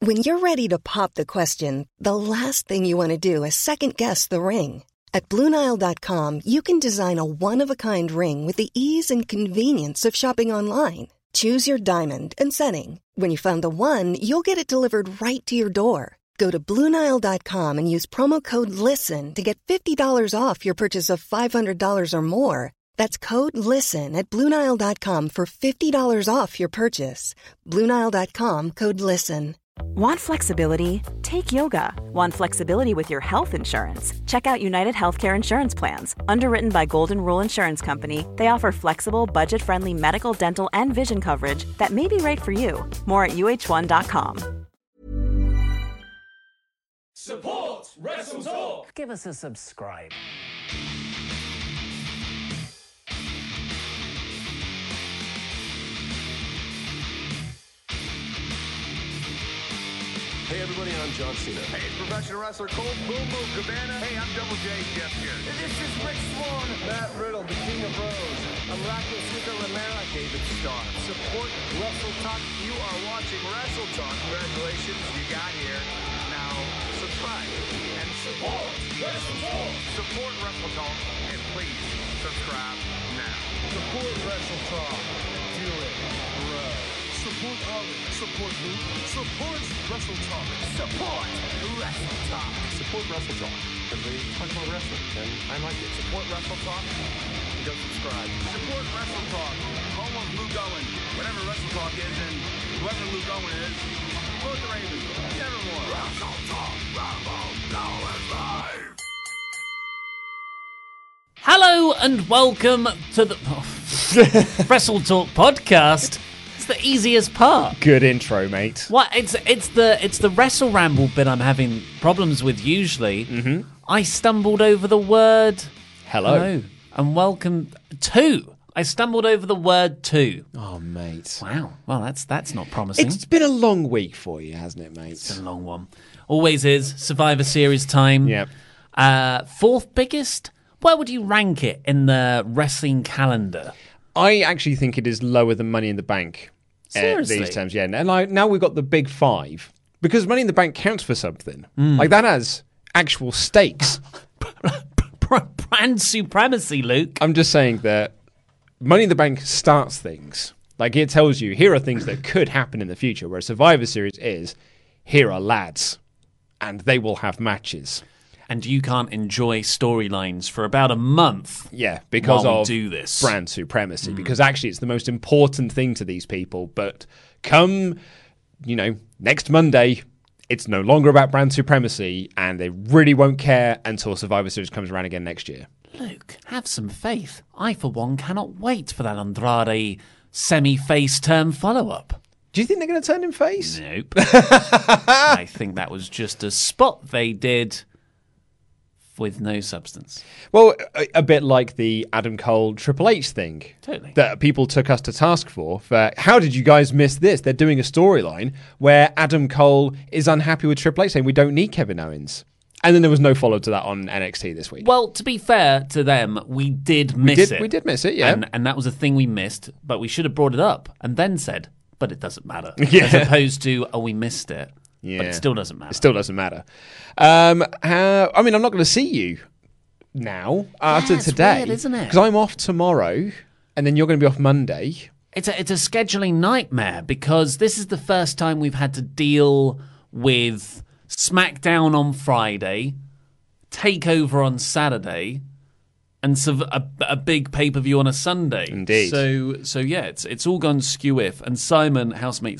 When you're ready to pop the question, the last thing you want to do is second-guess the ring. At BlueNile.com, you can design a one-of-a-kind ring with the ease and convenience of shopping online. Choose your diamond and setting. When you find the one, you'll get it delivered right to your door. Go to BlueNile.com and use promo code LISTEN to get $50 off your purchase of $500 or more. That's code LISTEN at BlueNile.com for $50 off your purchase. BlueNile.com, code LISTEN. Want flexibility? Take yoga. Want flexibility with your health insurance? Check out United Healthcare Insurance Plans. Underwritten by Golden Rule Insurance Company, they offer flexible, budget-friendly medical, dental, and vision coverage that may be right for you. More at UH1.com. Support Wrestle Talk. Give us a subscribe. Hey everybody, I'm John Cena. Hey, it's professional wrestler Colt Boom Boom Cabana. Hey, I'm Double J Jeff here. And this is Rick Swan. Matt Riddle, the King of Bros. I'm Rocky Sneaker Romero. David Starr. Support Wrestle Talk. You are watching Wrestle Talk. Congratulations, you got here. Now, subscribe and support Wrestle Talk. Support Wrestle Talk and please subscribe now. Support Wrestle Talk. Do it, bro. Support Ollie. Support who? Support Wrestle Talk. Support Wrestle Talk. Support Wrestle Talk, because they talk about wrestling, and I like it. Support Wrestle Talk. And go subscribe. Support Wrestle Talk. Home of Lou Gowen. Whatever Wrestle Talk is, and whoever Lou Gowen is, support the Ravens. Nevermore. Wrestle Talk. Rambo. Gowen live. Hello and welcome to the Wrestle Talk podcast. It's the easiest part. Good intro, mate. What? It's the Wrestle Ramble bit I'm having problems with usually. Mm-hmm. I stumbled over the word Hello. And welcome to. I stumbled over the word to. Oh, mate. Wow. Well, that's not promising. It's been a long week for you, hasn't it, mate? It's a long one. Always is. Survivor Series time. Yep. Fourth biggest? Where would you rank it in the wrestling calendar? I actually think it is lower than Money in the Bank. Seriously? These terms, yeah. And now we've got the big five. Because Money in the Bank counts for something. Like, that has actual stakes. Brand supremacy, Luke. I'm just saying that Money in the Bank starts things. Like, it tells you, here are things that could happen in the future, where Survivor Series is, here are lads. And they will have matches. And you can't enjoy storylines for about a month. Yeah, because while we of do this. brand supremacy. Because actually it's the most important thing to these people. But come, next Monday, it's no longer about brand supremacy, and they really won't care until Survivor Series comes around again next year. Luke, have some faith. I, for one, cannot wait for that Andrade semi-face turn follow-up. Do you think they're going to turn him face? Nope. I think that was just a spot they did with no substance. Well, a bit like the Adam Cole Triple H thing. Totally. That people took us to task for how did you guys miss this? They're doing a storyline where Adam Cole is unhappy with Triple H, saying we don't need Kevin Owens. And then there was no follow to that on NXT this week. Well, to be fair to them, we did miss it. We did miss it, yeah. And that was a thing we missed, but we should have brought it up and then said, but it doesn't matter. Yeah. As opposed to, we missed it. Yeah. But it still doesn't matter. It still doesn't matter. I'm not going to see you now after it's today. weird, isn't it? Because I'm off tomorrow, and then you're going to be off Monday. It's a scheduling nightmare because this is the first time we've had to deal with SmackDown on Friday, TakeOver on Saturday, and a big pay-per-view on a Sunday. Indeed. So yeah, it's all gone skew-if. And housemate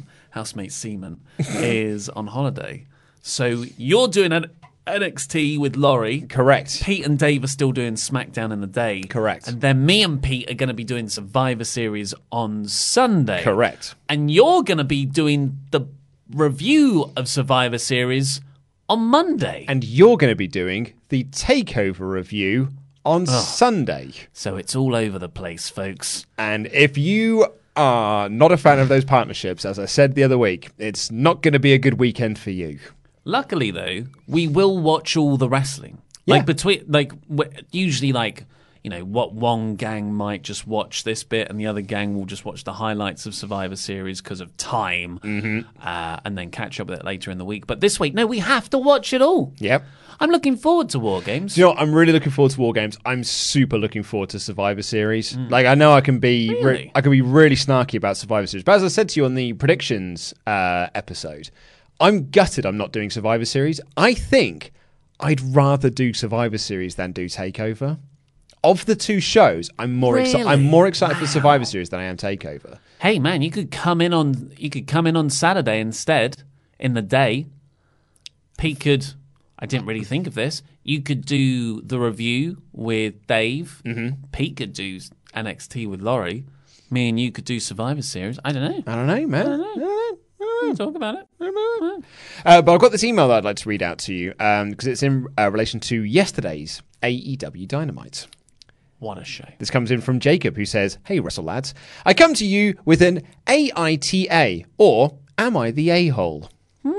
Seaman, is on holiday. So you're doing an NXT with Laurie. Correct. Pete and Dave are still doing SmackDown in the day. Correct. And then me and Pete are going to be doing Survivor Series on Sunday. Correct. And you're going to be doing the review of Survivor Series on Monday. And you're going to be doing the TakeOver review on Sunday. So it's all over the place, folks. And if you are not a fan of those partnerships, as I said the other week, it's not going to be a good weekend for you. Luckily, though, we will watch all the wrestling. Yeah. Usually what one gang might just watch this bit and the other gang will just watch the highlights of Survivor Series because of time, and then catch up with it later in the week. But this week, no, we have to watch it all. Yep. I'm looking forward to War Games. I'm really looking forward to War Games. I'm super looking forward to Survivor Series. Like, I know I can be Really? I can be really snarky about Survivor Series, but as I said to you on the predictions episode, I'm gutted I'm not doing Survivor Series. I think I'd rather do Survivor Series than do Takeover. Of the two shows, I'm more excited for Survivor Series than I am Takeover. Hey man, you could come in on Saturday instead in the day. Pete could. I didn't really think of this. You could do the review with Dave. Mm-hmm. Pete could do NXT with Laurie. Me and you could do Survivor Series. I don't know, man. We'll talk about it. But I've got this email that I'd like to read out to you because it's in relation to yesterday's AEW Dynamite. What a show. This comes in from Jacob, who says, "Hey, Wrestle Lads. I come to you with an AITA, or am I the a-hole?"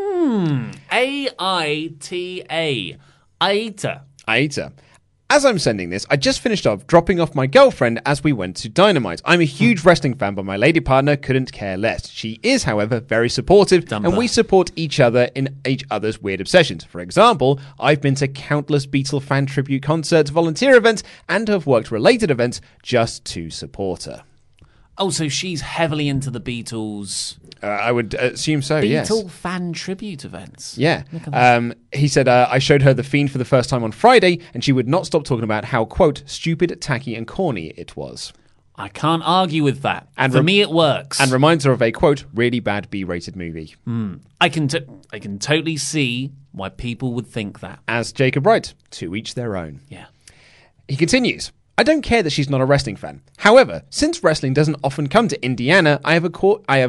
AITA. AITA. As I'm sending this, I just finished off dropping off my girlfriend as we went to Dynamite. I'm a huge wrestling fan, but my lady partner couldn't care less. She is, however, very supportive, and we support each other in each other's weird obsessions. For example, I've been to countless Beatle fan tribute concerts, volunteer events, and have worked related events just to support her. Oh, so she's heavily into the Beatles. I would assume so, yes. Beatle fan tribute events. Yeah. He said, I showed her The Fiend for the first time on Friday, and she would not stop talking about how, quote, stupid, tacky, and corny it was. I can't argue with that. And for me, it works. And reminds her of a, quote, really bad B-rated movie. I can totally see why people would think that. As Jacob writes, to each their own. Yeah. He continues, I don't care that she's not a wrestling fan. However, since wrestling doesn't often come to Indiana, I have of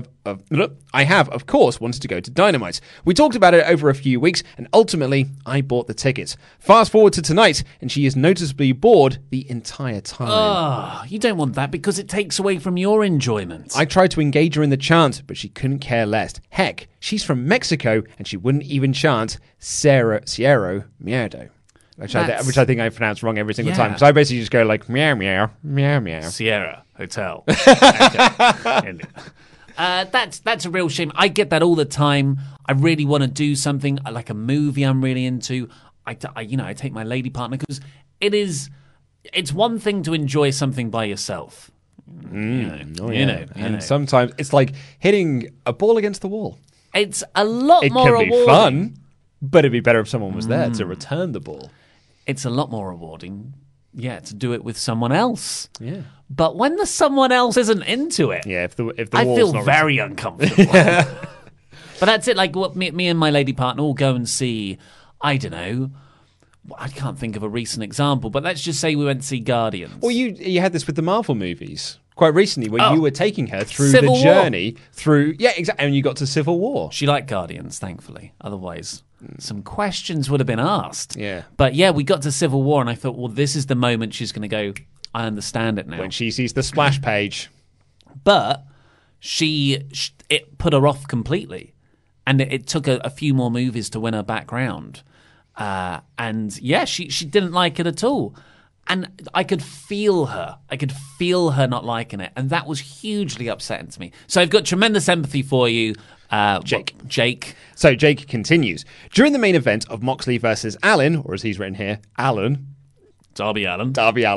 course wanted to go to Dynamite. We talked about it over a few weeks, and ultimately, I bought the tickets. Fast forward to tonight, and she is noticeably bored the entire time. Oh, you don't want that because it takes away from your enjoyment. I tried to engage her in the chant, but she couldn't care less. Heck, she's from Mexico, and she wouldn't even chant Sierra Miedo. Which I think I pronounce wrong every single time. So I basically just go like, meow, meow, meow, meow. Sierra Hotel. That's a real shame. I get that all the time. I really want to do something, like a movie I'm really into. I take my lady partner because it's one thing to enjoy something by yourself. And sometimes it's like hitting a ball against the wall. It's a lot more rewarding. It can be fun, but it'd be better if someone was there to return the ball. It's a lot more rewarding, to do it with someone else. Yeah. But when the someone else isn't into it, if the I wall's feel not very uncomfortable. But that's it. Like what me and my lady partner will go and see. I don't know. I can't think of a recent example, but let's just say we went to see Guardians. Well, you had this with the Marvel movies quite recently, where you were taking her through Civil the journey through. Yeah, exactly. And you got to Civil War. She liked Guardians, thankfully. Otherwise, some questions would have been asked. Yeah. But yeah, we got to Civil War, and I thought, well, this is the moment she's going to go, I understand it now. When she sees the splash page. But it put her off completely. And it took a few more movies to win her back round. And yeah, she didn't like it at all. And I could feel her. I could feel her not liking it. And that was hugely upsetting to me. So I've got tremendous empathy for you, Jake. So Jake continues. During the main event of Moxley versus Allen, or as he's written here, Darby Allin.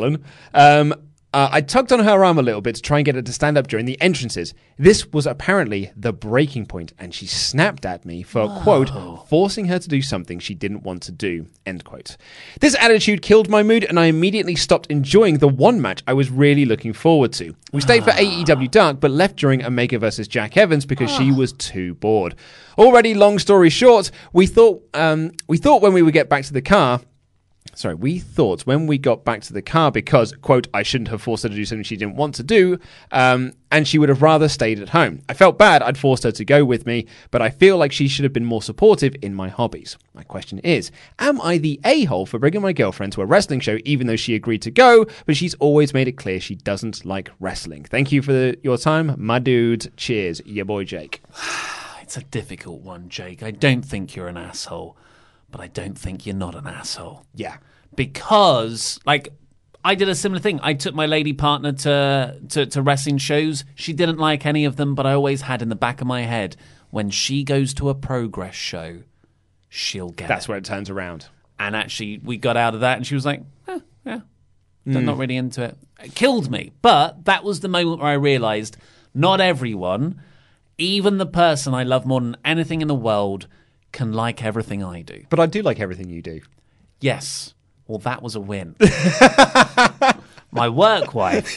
I tugged on her arm a little bit to try and get her to stand up during the entrances. This was apparently the breaking point, and she snapped at me for, quote, forcing her to do something she didn't want to do, end quote. This attitude killed my mood, and I immediately stopped enjoying the one match I was really looking forward to. We stayed for AEW Dark, but left during Omega versus Jack Evans because she was too bored. Already, long story short, we thought when we would get back to the car... we thought when we got back to the car because, quote, I shouldn't have forced her to do something she didn't want to do, and she would have rather stayed at home. I felt bad I'd forced her to go with me, but I feel like she should have been more supportive in my hobbies. My question is, am I the a-hole for bringing my girlfriend to a wrestling show even though she agreed to go, but she's always made it clear she doesn't like wrestling? Thank you for your time, my dude. Cheers, your boy Jake. It's a difficult one, Jake. I don't think you're an asshole. But I don't think you're not an asshole. Yeah. Because, I did a similar thing. I took my lady partner to wrestling shows. She didn't like any of them, but I always had in the back of my head, when she goes to a Progress show, she'll get That's it. where it turns around. And actually, we got out of that, and she was like, yeah, I'm not really into it. It killed me. But that was the moment where I realised not everyone, even the person I love more than anything in the world, can like everything I do. But I do like everything you do. Yes. Well, that was a win. My work wife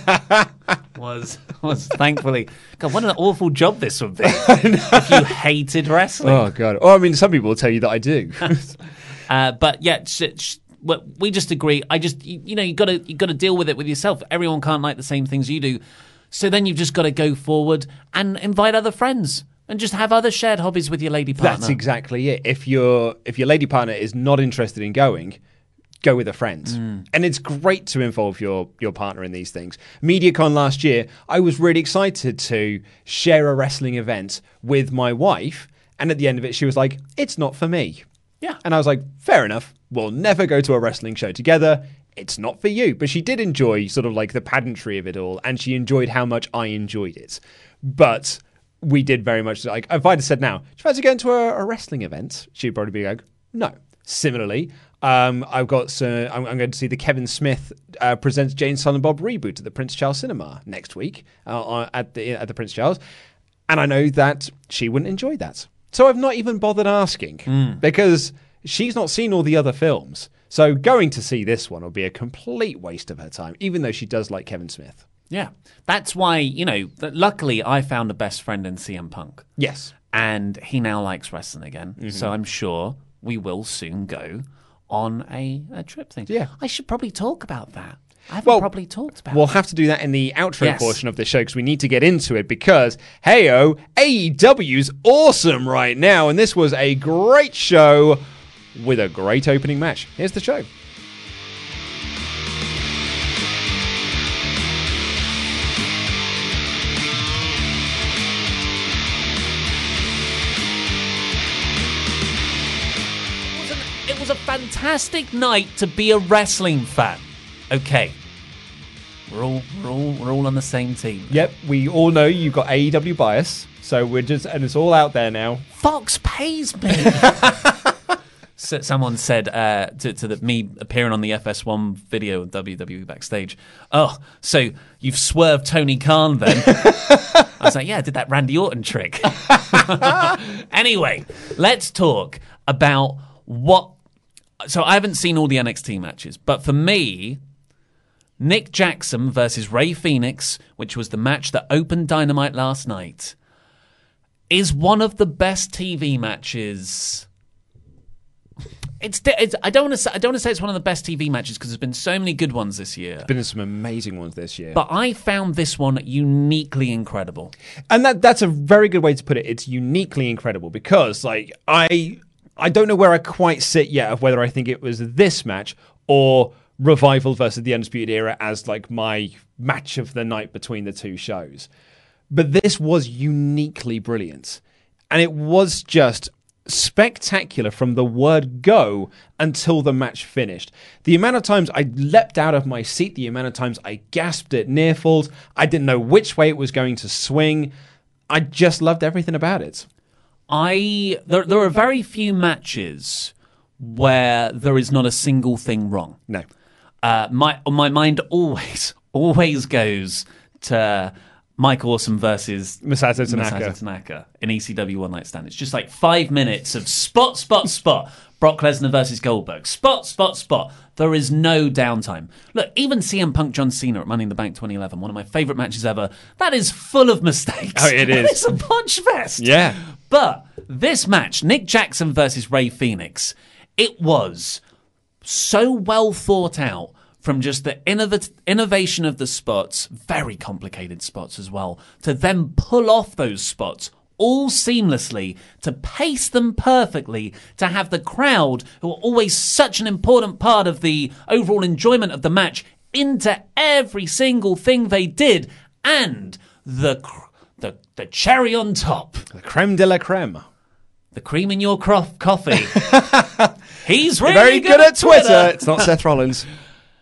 was thankfully... God, what an awful job this would be if you hated wrestling. Oh, God. Oh, I mean, some people will tell you that I do. But yeah, we just agree. You got to deal with it with yourself. Everyone can't like the same things you do. So then you've just got to go forward and invite other friends and just have other shared hobbies with your lady partner. That's exactly it. If your lady partner is not interested in going, go with a friend. And it's great to involve your partner in these things. MediaCon last year, I was really excited to share a wrestling event with my wife. And at the end of it, she was like, it's not for me. Yeah. And I was like, fair enough. We'll never go to a wrestling show together. It's not for you. But she did enjoy sort of like the pedantry of it all. And she enjoyed how much I enjoyed it. But we did very much like, if I'd have said now, do you fancy going to a wrestling event? She'd probably be like, no. Similarly, I'm going to see the Kevin Smith presents Jane Silent Bob reboot at the Prince Charles Cinema next week at the Prince Charles. And I know that she wouldn't enjoy that. So I've not even bothered asking because she's not seen all the other films. So going to see this one will be a complete waste of her time, even though she does like Kevin Smith. Yeah. That's why, luckily I found a best friend in CM Punk. Yes. And he now likes wrestling again. Mm-hmm. So I'm sure we will soon go on a trip thing. Yeah. I should probably talk about that. I haven't probably talked about We'll it. have to do that in the outro portion of the show because we need to get into it because, hey-oh, AEW's awesome right now. And this was a great show with a great opening match. Here's the show. It was a fantastic night to be a wrestling fan. Okay. We're all on the same team. Yep, we all know you've got AEW bias, so and it's all out there now. Fox pays me. So someone said to me appearing on the FS1 video of WWE backstage, oh, so you've swerved Tony Khan then? I was like, yeah, I did that Randy Orton trick. Anyway, let's talk about what... So I haven't seen all the NXT matches, but for me, Nick Jackson versus Rey Fenix, which was the match that opened Dynamite last night, is one of the best TV matches. I don't want to say it's one of the best TV matches because there's been so many good ones this year. Been some amazing ones this year. But I found this one uniquely incredible. And that's a very good way to put it. It's uniquely incredible because I don't know where I quite sit yet of whether I think it was this match or Revival versus the Undisputed Era as like my match of the night between the two shows. But this was uniquely brilliant. And it was just spectacular from the word go until the match finished. The amount of times I leapt out of my seat, the amount of times I gasped at near falls, I didn't know which way it was going to swing. I just loved everything about it. There are very few matches where there is not a single thing wrong. No. My mind always goes to Mike Awesome versus Masato Tanaka. Masato Tanaka in ECW One Night Stand. It's just like 5 minutes of spot. Brock Lesnar versus Goldberg. Spot. There is no downtime. Look, even CM Punk John Cena at Money in the Bank 2011, one of my favourite matches ever, that is full of mistakes. Oh, it is. It's a punch fest. Yeah. But this match, Nick Jackson versus Rey Fenix, it was so well thought out from just the innovation of the spots, very complicated spots as well, to then pull off those spots all seamlessly, to pace them perfectly, to have the crowd, who are always such an important part of the overall enjoyment of the match, into every single thing they did, and the cherry on top. The creme de la creme. The cream in your coffee. He's really Very good at Twitter. It's not Seth Rollins.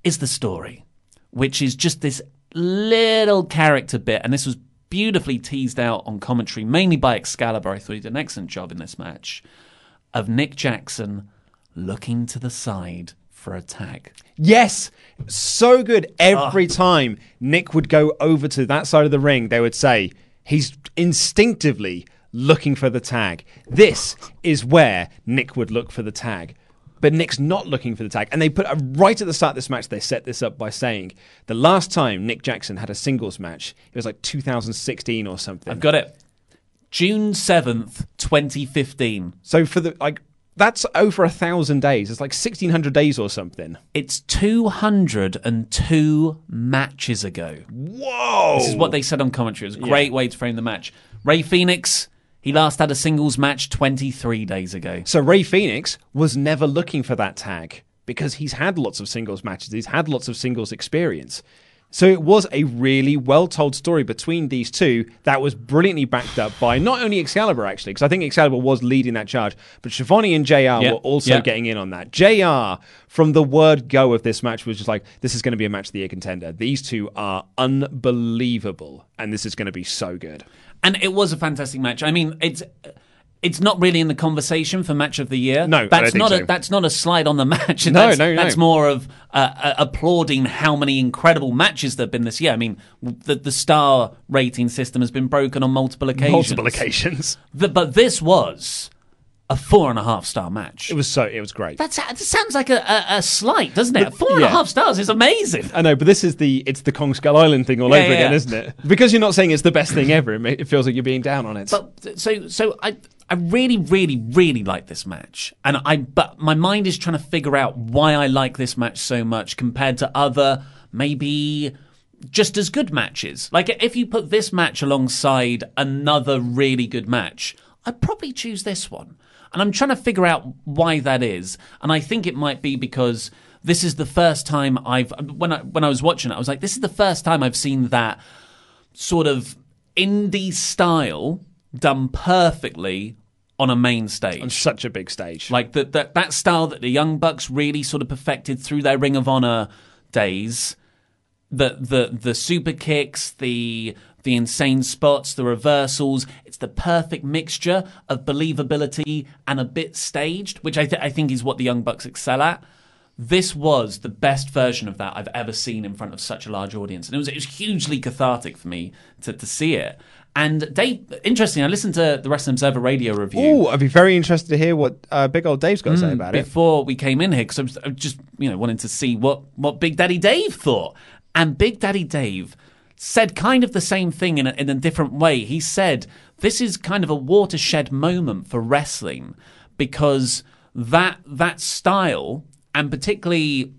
is the story, which is just this little character bit, and this was beautifully teased out on commentary, mainly by Excalibur. I thought he did an excellent job in this match, of Nick Jackson looking to the side for a tag. Yes, so good. Every time Nick would go over to that side of the ring, they would say, he's instinctively looking for the tag. This is where Nick would look for the tag. But Nick's not looking for the tag. And they put right at the start of this match, they set this up by saying the last time Nick Jackson had a singles match, it was like 2016 or something. I've got it. June 7th, 2015. So for that's over 1,000 days. It's like 1,600 days or something. It's 202 matches ago. Whoa! This is what they said on commentary. It was a great way to frame the match. Ray Phoenix, he last had a singles match 23 days ago. So Ray Phoenix was never looking for that tag because he's had lots of singles matches. He's had lots of singles experience. So it was a really well-told story between these two that was brilliantly backed up by not only Excalibur, actually, because I think Excalibur was leading that charge, but Schiavone and JR were also getting in on that. JR, from the word go of this match, was just like, this is going to be a match of the year contender. These two are unbelievable, and this is going to be so good. And it was a fantastic match. I mean, it's not really in the conversation for match of the year. No, that's I don't think so. That's not a slide on the match. No. That's more of applauding how many incredible matches there've been this year. I mean, the star rating system has been broken on multiple occasions. But this was a 4.5-star match. It was great. That sounds like a slight, doesn't it? 4.5 stars is amazing. I know, but it's the Kong Skull Island thing all over again, isn't it? Because you're not saying it's the best thing ever, it feels like you're being down on it. But so I really, really, really like this match, but my mind is trying to figure out why I like this match so much compared to other maybe just as good matches. Like if you put this match alongside another really good match, I'd probably choose this one. And I'm trying to figure out why that is. And I think it might be because this is the first time when I was watching it, I was like, this is the first time I've seen that sort of indie style done perfectly on a main stage. On such a big stage. Like that style that the Young Bucks really sort of perfected through their Ring of Honor days. The super kicks, the insane spots, the reversals. It's the perfect mixture of believability and a bit staged, which I think is what the Young Bucks excel at. This was the best version of that I've ever seen in front of such a large audience. And it was hugely cathartic for me to see it. And Dave, interesting, I listened to the Wrestling Observer radio review. Oh, I'd be very interested to hear what big old Dave's got to say about it. Before we came in here, because I was just wanting to see what Big Daddy Dave thought. And Big Daddy Dave said kind of the same thing in a different way. He said, this is kind of a watershed moment for wrestling because that style, and particularly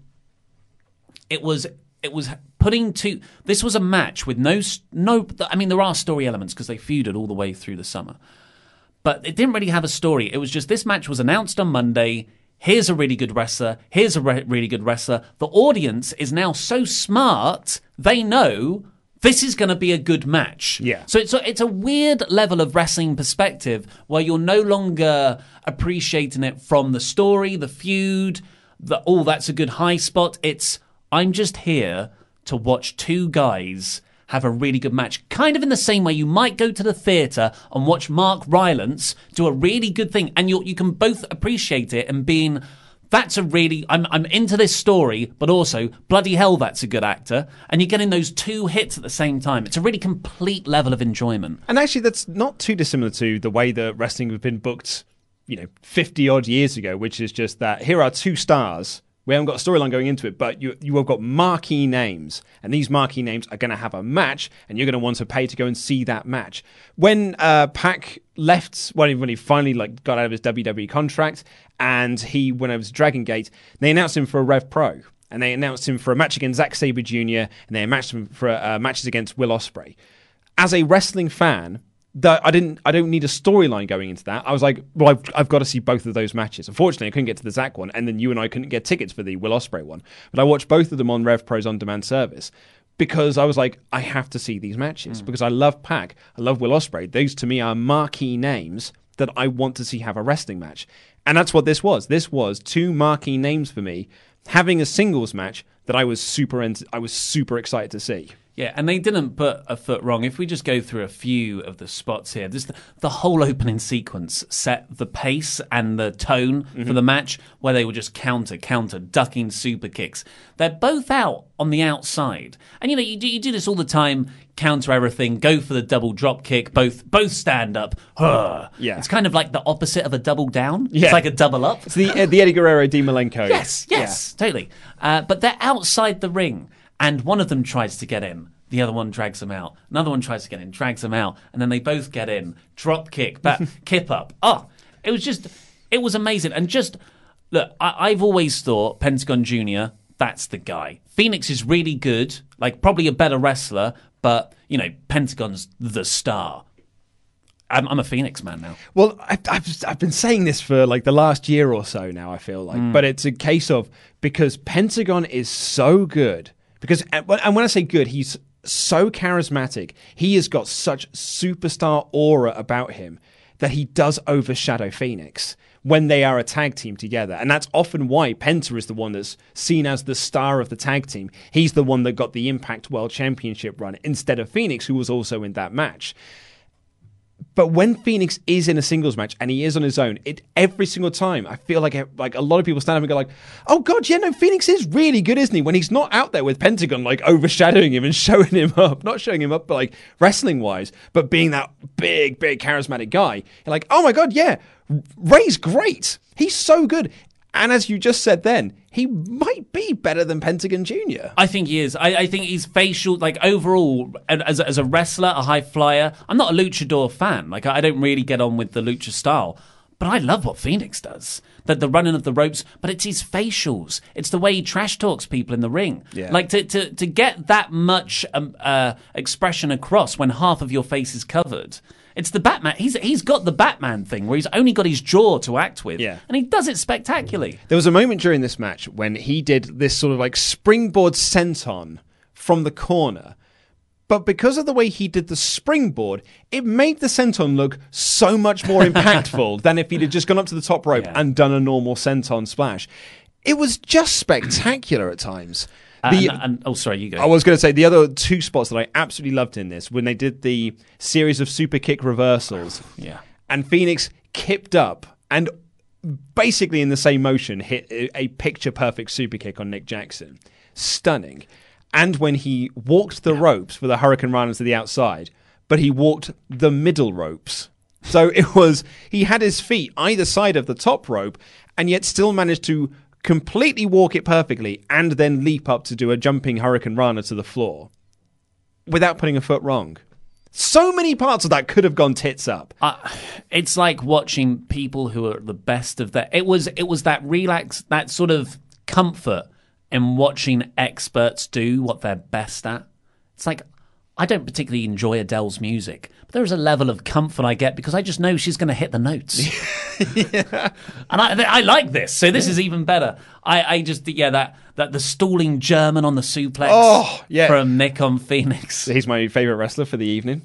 it was putting to... This was a match with no... I mean, there are story elements because they feuded all the way through the summer. But it didn't really have a story. It was just this match was announced on Monday. Here's a really good wrestler. Here's a really good wrestler. The audience is now so smart, they know this is going to be a good match. Yeah. So it's a weird level of wrestling perspective where you're no longer appreciating it from the story, the feud, that's a good high spot. It's, I'm just here to watch two guys have a really good match. Kind of in the same way you might go to the theatre and watch Mark Rylance do a really good thing, and you can both appreciate it and being, that's a really, I'm into this story, but also, bloody hell, that's a good actor. And you're getting those two hits at the same time. It's a really complete level of enjoyment. And actually, that's not too dissimilar to the way that wrestling has been booked, 50-odd years ago, which is just that here are two stars. We haven't got a storyline going into it, but you have got marquee names, and these marquee names are going to have a match, and you're going to want to pay to go and see that match. When Pac left, when he finally got out of his WWE contract, and he went over to Dragon Gate, they announced him for a Rev Pro, and they announced him for a match against Zack Sabre Jr., and they announced him for matches against Will Ospreay. As a wrestling fan, I don't need a storyline going into that. I was like, well, I've got to see both of those matches. Unfortunately, I couldn't get to the Zack one, and then you and I couldn't get tickets for the Will Ospreay one. But I watched both of them on Rev Pro's on-demand service because I was like, I have to see these matches because I love Pac, I love Will Ospreay. Those to me are marquee names that I want to see have a wrestling match, and that's what this was. This was two marquee names for me having a singles match that I was super excited to see. Yeah, and they didn't put a foot wrong. If we just go through a few of the spots here, the whole opening sequence set the pace and the tone for the match, where they were just counter, ducking super kicks. They're both out on the outside. And, you do this all the time, counter everything, go for the double drop kick, both stand up. Yeah. It's kind of like the opposite of a double down. Yeah. It's like a double up. It's the Eddie Guerrero, Dean Malenko. Yes, totally. But they're outside the ring. And one of them tries to get in. The other one drags them out. Another one tries to get in, drags them out. And then they both get in. Drop kick, kip up. Oh, it was amazing. And just, look, I've always thought Pentagon Jr., that's the guy. Phoenix is really good, like probably a better wrestler, but, Pentagon's the star. I'm a Phoenix man now. Well, I've been saying this for like the last year or so now, I feel like. But it's a case of, because Pentagon is so good. Because, and when I say good, he's so charismatic. He has got such superstar aura about him that he does overshadow Phoenix when they are a tag team together. And that's often why Penta is the one that's seen as the star of the tag team. He's the one that got the Impact World Championship run instead of Phoenix, who was also in that match. But when Phoenix is in a singles match and he is on his own, every single time I feel like a lot of people stand up and go like, "Oh God, yeah, no, Phoenix is really good, isn't he?" When he's not out there with Pentagon like overshadowing him and showing him up, not showing him up, but like wrestling wise, but being that big charismatic guy, you're like, "Oh my God, yeah, Ray's great. He's so good." And as you just said then, he might be better than Pentagon Jr. I think he is. I think he's facial, like overall, as a wrestler, a high flyer. I'm not a luchador fan. Like, I don't really get on with the lucha style. But I love what Phoenix does. The running of the ropes, but it's his facials. It's the way he trash talks people in the ring. Yeah. Like, to get that much expression across when half of your face is covered. It's the Batman. He's got the Batman thing where he's only got his jaw to act with. Yeah. And he does it spectacularly. There was a moment during this match when he did this sort of like springboard senton from the corner. But because of the way he did the springboard, it made the senton look so much more impactful than if he'd have just gone up to the top rope and done a normal senton splash. It was just spectacular at times. Sorry, you go. I was going to say the other two spots that I absolutely loved in this, when they did the series of super kick reversals. Yeah. And Phoenix kipped up and basically in the same motion hit a picture-perfect super kick on Nick Jackson. Stunning. And when he walked the ropes for the Hurricane Rana to the outside, but he walked the middle ropes. So he had his feet either side of the top rope and yet still managed to completely walk it perfectly and then leap up to do a jumping Hurricane Rana to the floor without putting a foot wrong. So many parts of that could have gone tits up. It's like watching people who are the best of that. It was that that sort of comfort in watching experts do what they're best at. It's like, I don't particularly enjoy Adele's music, but there is a level of comfort I get because I just know she's going to hit the notes. Yeah. And I like this, so this is even better. I just, that the stalling German on the suplex from Nick on Phoenix. He's my favourite wrestler for the evening.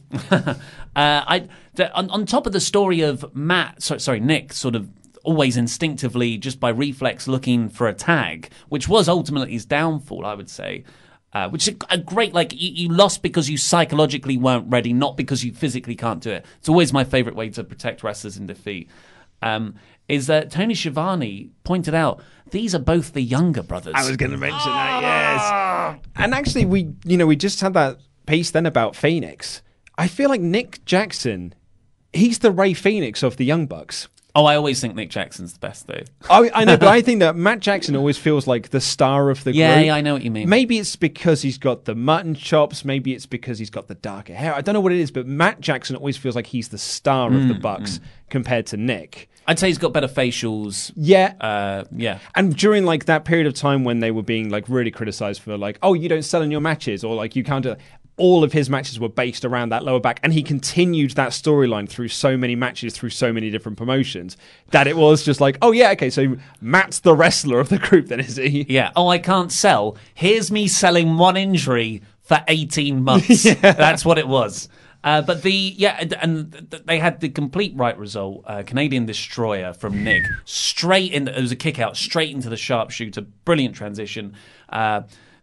On top of the story of Nick sort of always instinctively, just by reflex, looking for a tag, which was ultimately his downfall, I would say. Which is a great, you lost because you psychologically weren't ready, not because you physically can't do it. It's always my favourite way to protect wrestlers in defeat. Is that Tony Schiavone pointed out, these are both the younger brothers. I was going to mention that, yes. And actually, we just had that piece then about Phoenix. I feel like Nick Jackson, he's the Ray Phoenix of the Young Bucks. Oh, I always think Nick Jackson's the best, though. I know, but I think that Matt Jackson always feels like the star of the group. Yeah, I know what you mean. Maybe it's because he's got the mutton chops. Maybe it's because he's got the darker hair. I don't know what it is, but Matt Jackson always feels like he's the star of the Bucks compared to Nick. I'd say he's got better facials. Yeah. Yeah. And during like that period of time when they were being like really criticized for like, oh, you don't sell in your matches, or like you can't do that. All of his matches were based around that lower back, and he continued that storyline through so many matches, through so many different promotions, that it was just like, oh yeah, okay, so Matt's the wrestler of the group then, is he? Yeah. Oh, I can't sell. Here's me selling one injury for 18 months. That's what it was. But they had the complete right result. Canadian Destroyer from Nick, it was a kick out, straight into the sharpshooter. Brilliant transition.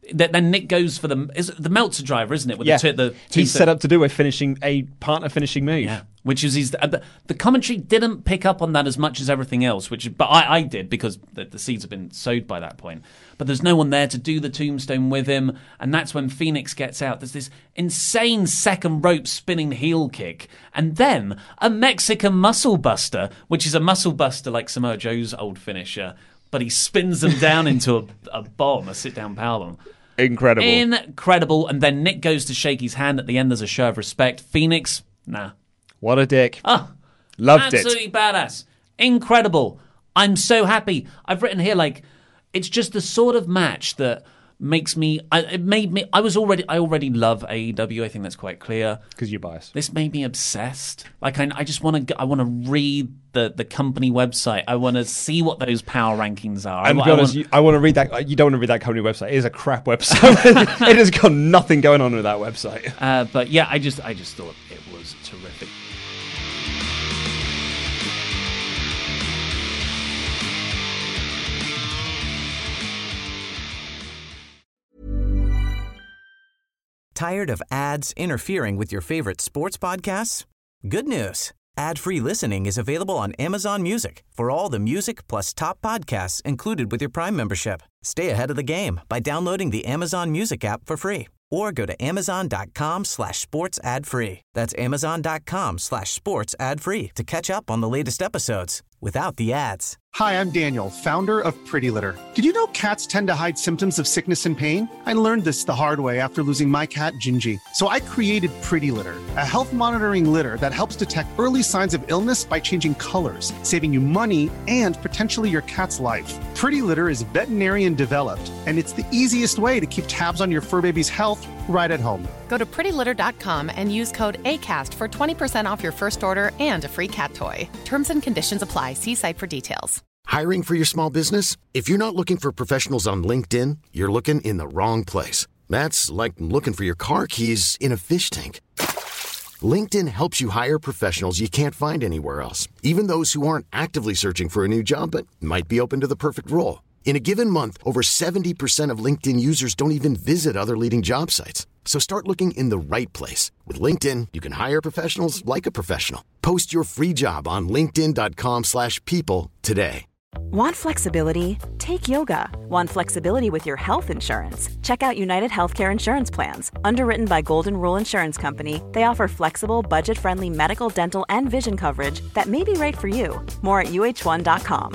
Then Nick goes for the Meltzer driver, isn't it? With he's set up to do a partner finishing move. Yeah, which is the commentary didn't pick up on that as much as everything else, but I did because the seeds have been sowed by that point. But there's no one there to do the tombstone with him, and that's when Phoenix gets out. There's this insane second rope spinning heel kick, and then a Mexican muscle buster, which is a muscle buster like Samoa Joe's old finisher, but he spins them down into a bomb, a sit-down powerbomb. Incredible. And then Nick goes to shake his hand at the end as a show of respect. Phoenix, nah. What a dick. Loved it. Absolutely badass. Incredible. I'm so happy. I've written here, it's just the sort of match that makes me... I already love AEW. I think that's quite clear. Because you're biased. This made me obsessed. I just want to... I want to read the company website. I want to see what those power rankings are. And to be honest, I want to read that. You don't want to read that company website. It is a crap website. It has got nothing going on with that website. But yeah, I just thought it was terrific. Tired of ads interfering with your favorite sports podcasts? Good news. Ad-free listening is available on Amazon Music for all the music plus top podcasts included with your Prime membership. Stay ahead of the game by downloading the Amazon Music app for free or go to amazon.com/sports ad free. That's amazon.com/sports ad free to catch up on the latest episodes without the ads. Hi, I'm Daniel, founder of Pretty Litter. Did you know cats tend to hide symptoms of sickness and pain? I learned this the hard way after losing my cat, Gingy. So I created Pretty Litter, a health monitoring litter that helps detect early signs of illness by changing colors, saving you money and potentially your cat's life. Pretty Litter is veterinarian developed, and it's the easiest way to keep tabs on your fur baby's health right at home. Go to prettylitter.com and use code ACAST for 20% off your first order and a free cat toy. Terms and conditions apply. See site for details. Hiring for your small business? If you're not looking for professionals on LinkedIn, you're looking in the wrong place. That's like looking for your car keys in a fish tank. LinkedIn helps you hire professionals you can't find anywhere else, even those who aren't actively searching for a new job but might be open to the perfect role. In a given month, over 70% of LinkedIn users don't even visit other leading job sites. So start looking in the right place. With LinkedIn, you can hire professionals like a professional. Post your free job on linkedin.com/people today. Want flexibility? Take yoga. Want flexibility with your health insurance? Check out United Healthcare Insurance Plans. Underwritten by Golden Rule Insurance Company, they offer flexible, budget-friendly medical, dental, and vision coverage that may be right for you. More at uh1.com.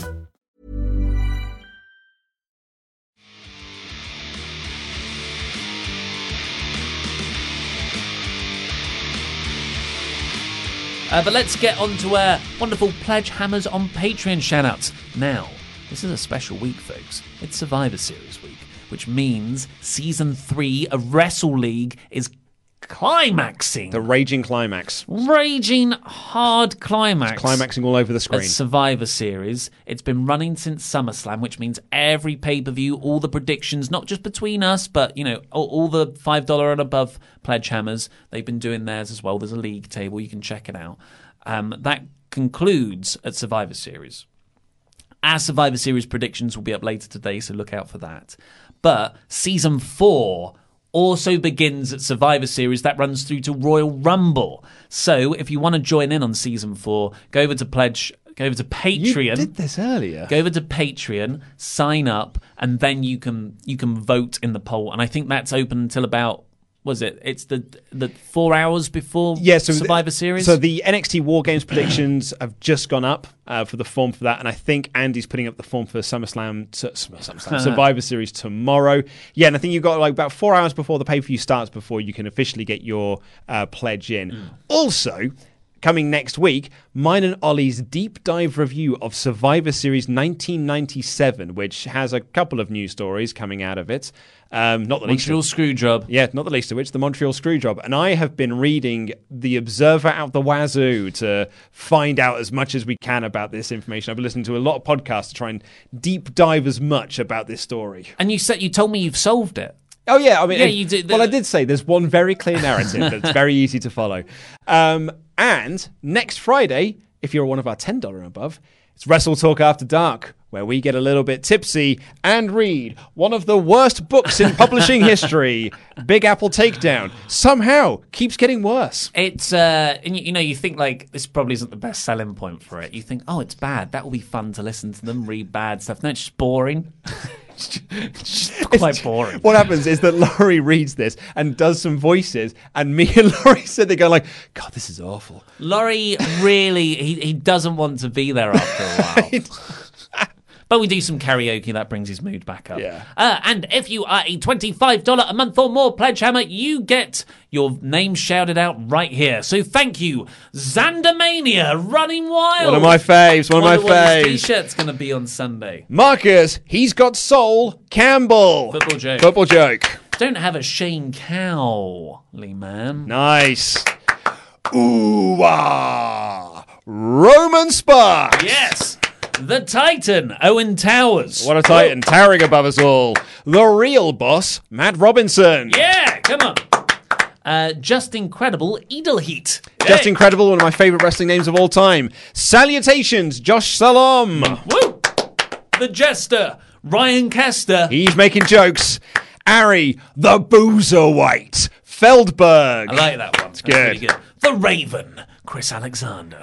But let's get on to our wonderful Pledge Hammers on Patreon shoutouts. Now, this is a special week, folks. It's Survivor Series week, which means Season 3 of Wrestle League is climaxing. The raging climax. Raging hard climax. It's climaxing all over the screen. Survivor Series. It's been running since SummerSlam, which means every pay-per-view, all the predictions, not just between us, but, all the $5 and above Pledge Hammers, they've been doing theirs as well. There's a league table. You can check it out. That concludes at Survivor Series. Our Survivor Series predictions will be up later today, so look out for that. But Season 4 also begins at Survivor Series. That runs through to Royal Rumble. So if you want to join in on Season 4, go over to Patreon. You did this earlier. Go over to Patreon, sign up, and then you can vote in the poll. And I think that's open until about... It's the 4 hours before Survivor Series? So the NXT War Games predictions have just gone up for the form for that, and I think Andy's putting up the form for SummerSlam Survivor Series tomorrow. Yeah, and I think you've got about 4 hours before the pay-per-view starts before you can officially get your pledge in. Also, coming next week, mine and Ollie's deep dive review of Survivor Series 1997, which has a couple of news stories coming out of it. Not the Montreal Screwjob. Yeah, not the least of which, the Montreal Screwjob. And I have been reading The Observer out the wazoo to find out as much as we can about this information. I've been listening to a lot of podcasts to try and deep dive as much about this story. And you told me you've solved it. Oh, yeah. I mean, you did. Well, I did say there's one very clear narrative that's very easy to follow. And next Friday, if you're one of our $10 and above, it's Wrestle Talk After Dark, where we get a little bit tipsy and read one of the worst books in publishing history, Big Apple Takedown, somehow keeps getting worse. It's, and you think like this probably isn't the best selling point for it. You think, oh, it's bad. That will be fun to listen to them read bad stuff. No, it's just boring. It's just quite boring. What happens is that Laurie reads this and does some voices, and me and Laurie sit there going like, God, this is awful. Laurie really, he doesn't want to be there after a while. But we do some karaoke, that brings his mood back up. Yeah. And if you are a $25 a month or more pledge hammer, you get your name shouted out right here. So thank you, Xandermania Running Wild. One of my faves, one of my faves. What t-shirt's going to be on Sunday? Marcus, he's got soul, Campbell. Football joke. Football joke. Don't have a Shane Cowley, man. Nice. Ooh, ah. Roman Sparks. Yes. The Titan, Owen Towers. What a Titan, towering above us all. The real boss, Matt Robinson. Yeah, come on. Just Incredible, Edelheat. Just Incredible, one of my favourite wrestling names of all time. Salutations, Josh Salom. Woo! The Jester, Ryan Kester. He's making jokes. Ari, the Boozerweight, Feldberg. I like that one. That's good. Pretty good. The Raven, Chris Alexander.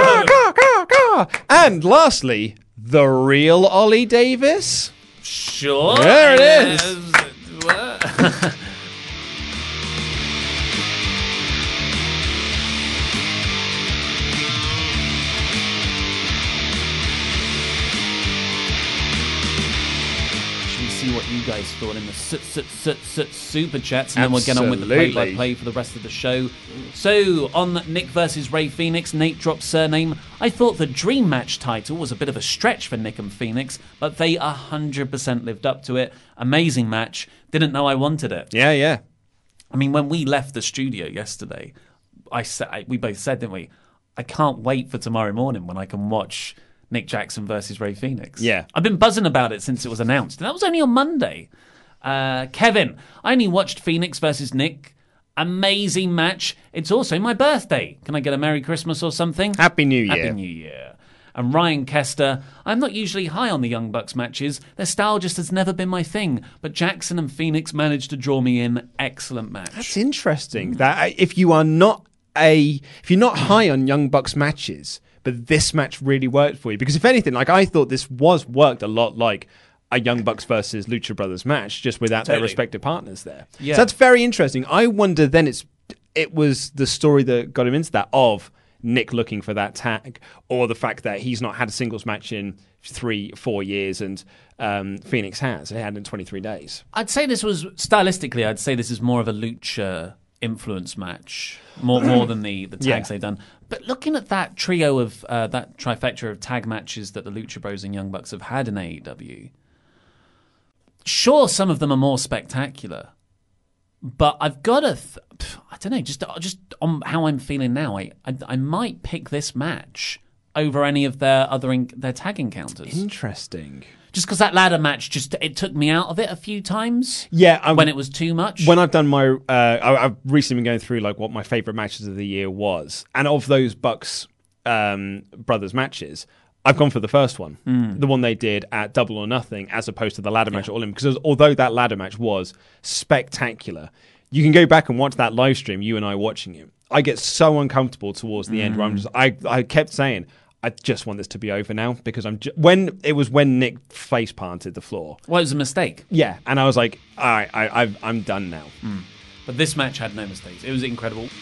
And lastly, the real Ollie Davis. Sure. There it is. See what you guys thought in the super chats, and then we'll get on with the play-by-play for the rest of the show. So, on Nick versus Ray Phoenix, Nate dropped surname. I thought the Dream Match title was a bit of a stretch for Nick and Phoenix, but they 100% lived up to it. Amazing match. Didn't know I wanted it. Yeah. I mean, when we left the studio yesterday, we both said, didn't we? I can't wait for tomorrow morning when I can watch Nick Jackson versus Ray Phoenix. Yeah. I've been buzzing about it since it was announced. And that was only on Monday. Kevin, I only watched Phoenix versus Nick. Amazing match. It's also my birthday. Can I get a Merry Christmas or something? Happy New Year. Happy New Year. And Ryan Kester, I'm not usually high on the Young Bucks matches. Their style just has never been my thing. But Jackson and Phoenix managed to draw me in. Excellent match. That's interesting. That if you're not high on Young Bucks matches, but this match really worked for you. Because if anything, like I thought this worked a lot like a Young Bucks versus Lucha Brothers match, just without their respective partners there. Yeah. So that's very interesting. I wonder then it was the story that got him into that of Nick looking for that tag, or the fact that he's not had a singles match in 3-4 years and Phoenix has. It had in 23 days. I'd say this was, stylistically, I'd say this is more of a Lucha influence match, more than the tags they've done. But looking at that trio of that trifecta of tag matches that the Lucha Bros and Young Bucks have had in AEW, sure, some of them are more spectacular, but I've got to, I don't know, just on how I'm feeling now, I might pick this match over any of their their tag encounters. Interesting. Just because that ladder match, it took me out of it a few times. Yeah, when it was too much. When I've done my, I've recently been going through like what my favorite matches of the year was, and of those Bucks brothers matches, I've gone for the first one, the one they did at Double or Nothing, as opposed to the ladder match at All In. Because although that ladder match was spectacular, you can go back and watch that live stream. You and I watching it, I get so uncomfortable towards the end where I'm just, I kept saying, I just want this to be over now, because when Nick face planted the floor. Well, it was a mistake. Yeah, and I was like, all right, I'm done now. But this match had no mistakes. It was incredible.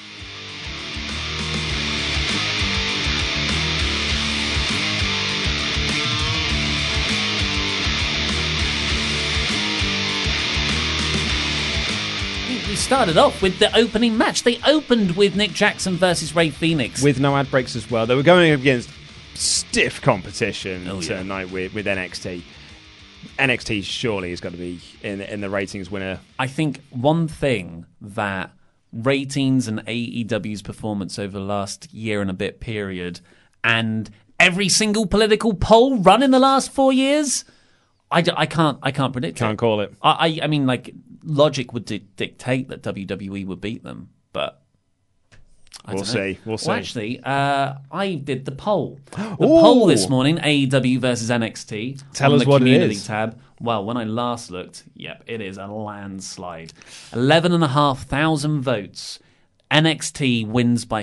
We started off with the opening match. They opened with Nick Jackson versus Ray Phoenix. With no ad breaks as well. They were going up against stiff competition tonight with NXT. NXT surely is going to be in the ratings winner. I think one thing that ratings and AEW's performance over the last year and a bit period, and every single political poll run in the last 4 years, I can't predict it. Can't call it. I mean, like, logic would dictate that WWE would beat them, but We'll see. Well, actually, I did the poll. The poll this morning, AEW versus NXT. Tell us the what community it is. tab. Well, when I last looked, it is a landslide. 11,500 votes. NXT wins by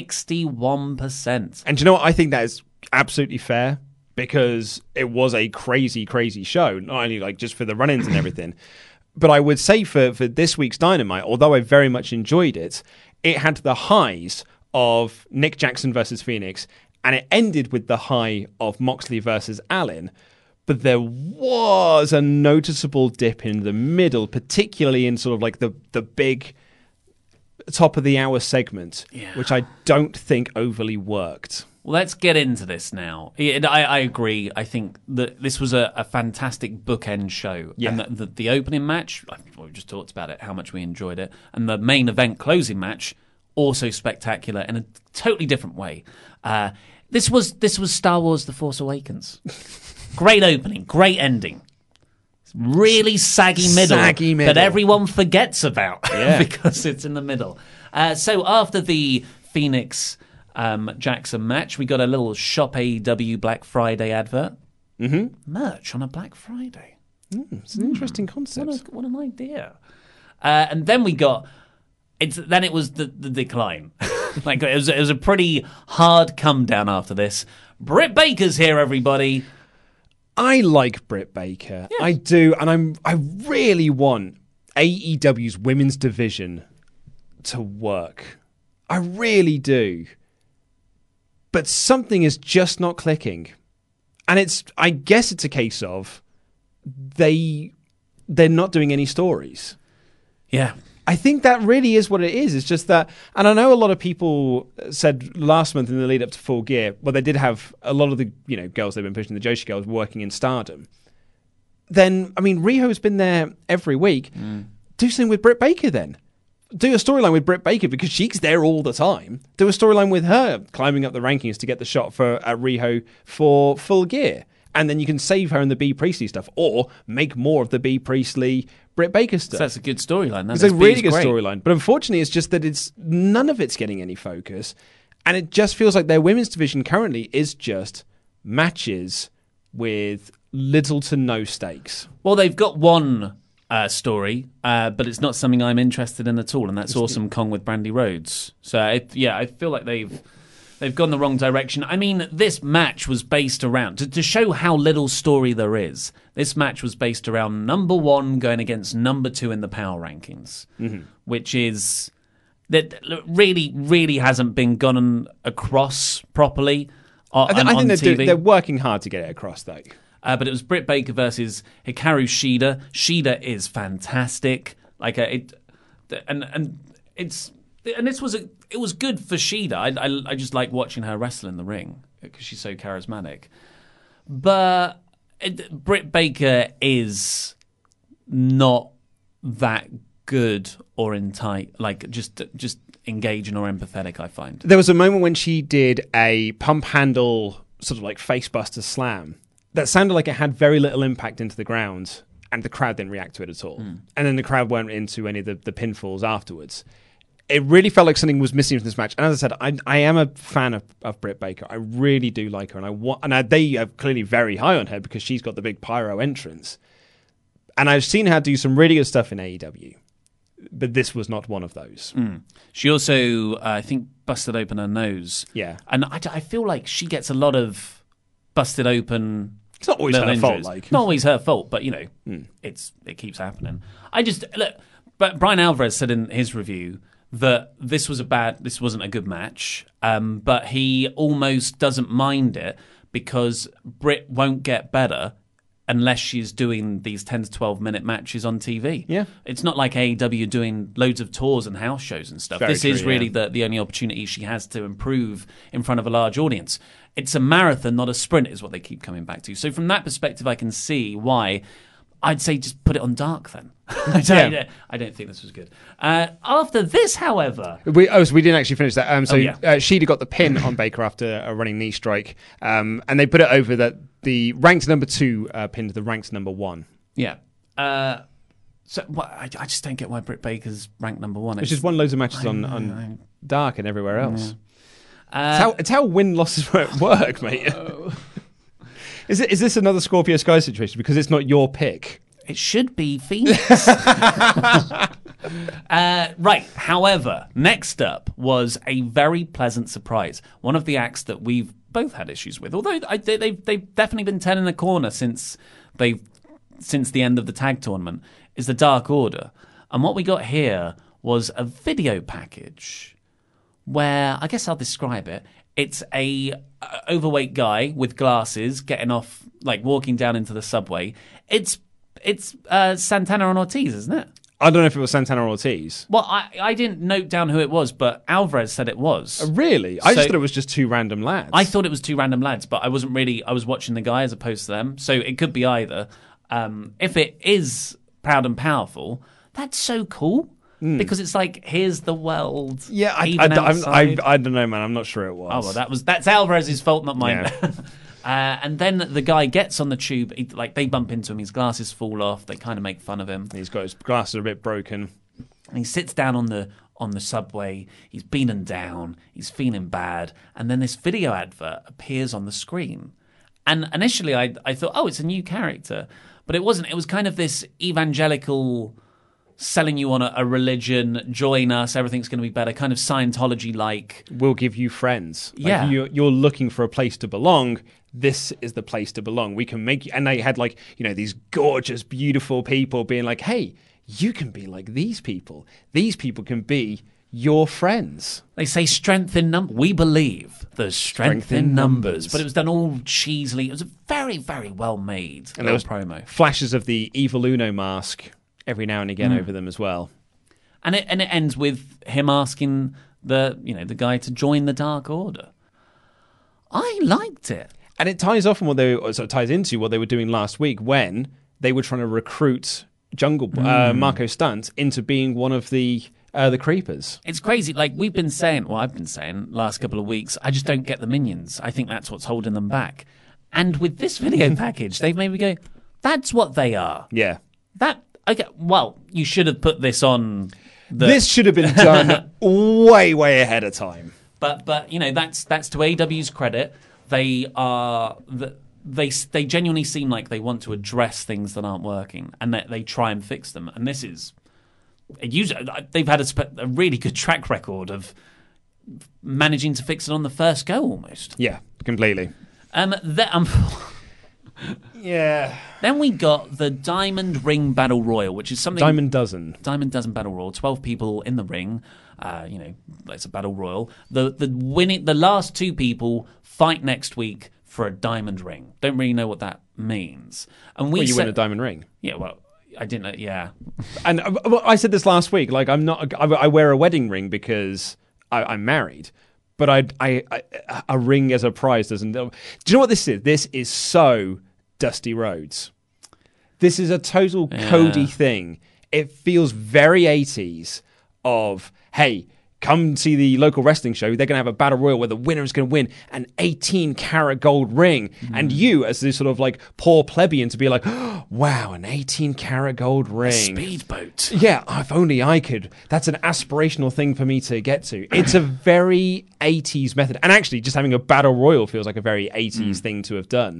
61%. And do you know what? I think that is absolutely fair because it was a crazy, crazy show. Not only like just for the run-ins and everything, but I would say for this week's Dynamite, although I very much enjoyed it, it had the highs of Nick Jackson versus Phoenix, and it ended with the high of Moxley versus Allin. But there was a noticeable dip in the middle, particularly in sort of like the big top of the hour segment, which I don't think overly worked. Well, let's get into this now. I agree. I think that this was a fantastic bookend show. Yeah. And the opening match, we just talked about it, how much we enjoyed it. And the main event closing match, also spectacular in a totally different way. This was Star Wars The Force Awakens. Great opening, great ending. Really saggy middle that everyone forgets about because it's in the middle. So after the Phoenix Jackson match, we got a little Shop AEW Black Friday advert. Merch on a Black Friday. It's an interesting concept. What an idea. And then we got... Then it was the decline. Like it was a pretty hard come down after this. Britt Baker's here, everybody. I like Britt Baker. Yeah. I do, and I really want AEW's women's division to work. I really do. But something is just not clicking. And I guess it's a case of they're not doing any stories. Yeah. I think that really is what it is. It's just that, and I know a lot of people said last month in the lead up to Full Gear, well, they did have a lot of the girls they've been pushing, the Joshi girls, working in Stardom. Then, I mean, Riho's been there every week. Do something with Britt Baker then. Do a storyline with Britt Baker because she's there all the time. Do a storyline with her climbing up the rankings to get the shot for Riho for Full Gear. And then you can save her in the B. Priestley stuff or make more of the B. Priestley Britt Baker stuff. So that's a good storyline. It's a really good storyline. But unfortunately, it's just that none of it's getting any focus. And it just feels like their women's division currently is just matches with little to no stakes. Well, they've got one story, but it's not something I'm interested in at all. And that's Awesome Kong with Brandy Rhodes. So, I feel like they've gone the wrong direction. I mean, this match was based around, to show how little story there is, this match was based around number 1 going against number 2 in the power rankings, which is, that really, really hasn't been gone across properly on TV. They're working hard to get it across, though. But it was Britt Baker versus Hikaru Shida. Shida is fantastic. It was good for Shida. I just like watching her wrestle in the ring because she's so charismatic. But Britt Baker is not that good or just engaging or empathetic, I find. There was a moment when she did a pump handle sort of like facebuster slam that sounded like it had very little impact into the ground, and the crowd didn't react to it at all. And then the crowd weren't into any of the pinfalls afterwards. It really felt like something was missing from this match. And as I said, I am a fan of Britt Baker. I really do like her. And they are clearly very high on her because she's got the big pyro entrance. And I've seen her do some really good stuff in AEW. But this was not one of those. She also, I think, busted open her nose. Yeah. And I feel like she gets a lot of busted open... It's not always her fault. Not always her fault, but, it keeps happening. But Brian Alvarez said in his review that this wasn't a good match, but he almost doesn't mind it because Britt won't get better unless she's doing these 10 to 12 minute matches on TV. Yeah. It's not like AEW doing loads of tours and house shows and stuff. This is really the only opportunity she has to improve in front of a large audience. It's a marathon, not a sprint, is what they keep coming back to. So from that perspective, I can see why I'd say just put it on dark then. I don't think this was good. After this, however... So we didn't actually finish that. Shida got the pin on Baker after a running knee strike, and they put it over that the ranked number 2 pinned the ranked number 1. Yeah. I just don't get why Britt Baker's ranked number 1. It's just won loads of matches on dark and everywhere else. Yeah. It's how win-losses work, mate. Is this another Scorpio Sky situation because it's not your pick? It should be Phoenix. Right. However, next up was a very pleasant surprise. One of the acts that we've both had issues with, although they've definitely been turning the corner since the end of the tag tournament, is the Dark Order. And what we got here was a video package where, I guess I'll describe it. It's a overweight guy with glasses getting off, like walking down into the subway. It's Santana and Ortiz, isn't it? I don't know if it was Santana or Ortiz. Well, I didn't note down who it was, but Alvarez said it was. Really? I just thought it was just two random lads. I thought it was two random lads, but I was watching the guy as opposed to them, so it could be either. If it is Proud and Powerful, that's so cool. Because it's like, here's the world. Yeah, I don't know, man. I'm not sure it was. Oh, well, that's Alvarez's fault, not mine. Yeah. And then the guy gets on the tube. They bump into him. His glasses fall off. They kind of make fun of him. He's got his glasses a bit broken. And he sits down on the subway. He's beaten down. He's feeling bad. And then this video advert appears on the screen. And initially, I thought, oh, it's a new character, but it wasn't. It was kind of this evangelical, selling you on a religion, join us, everything's going to be better, kind of Scientology-like. We'll give you friends. Yeah. You're looking for a place to belong. This is the place to belong. We can make you. And they had these gorgeous, beautiful people being like, hey, you can be like these people. These people can be your friends. They say strength in numbers. We believe there's strength in numbers. But it was done all cheesily. It was a very, very well made and there was promo. Flashes of the Evil Uno mask every now and again over them as well. And it ends with him asking the guy to join the Dark Order. I liked it. And it ties off on it ties into what they were doing last week when they were trying to recruit Marco Stunt into being one of the creepers. It's crazy. Like I've been saying last couple of weeks, I just don't get the minions. I think that's what's holding them back. And with this video package, they've made me go, that's what they are. Yeah. Okay, well, you should have put this on. This should have been done way, way ahead of time. But that's to AEW's credit. They genuinely seem like they want to address things that aren't working, and that they try and fix them. And this is they've had a really good track record of managing to fix it on the first go, almost. Yeah, completely. Yeah. Then we got the Diamond Ring Battle Royal, which is something... Diamond Dozen Battle Royal. 12 people in the ring. It's a battle royal. The last two people fight next week for a diamond ring. Don't really know what that means. And you win a diamond ring. Yeah, well, I didn't know. Yeah. And I said this last week. Like, I wear a wedding ring because I'm married. But a ring as a prize doesn't... Do you know what this is? This is so Dusty Rhodes. This is a total Cody thing. It feels very 80s of, hey, come see the local wrestling show. They're going to have a battle royal where the winner is going to win an 18-karat gold ring. And you, as this sort of like poor plebeian, to be like, oh, wow, an 18-karat gold ring. A speedboat. Yeah, if only I could. That's an aspirational thing for me to get to. It's a very 80s method. And actually, just having a battle royal feels like a very 80s thing to have done.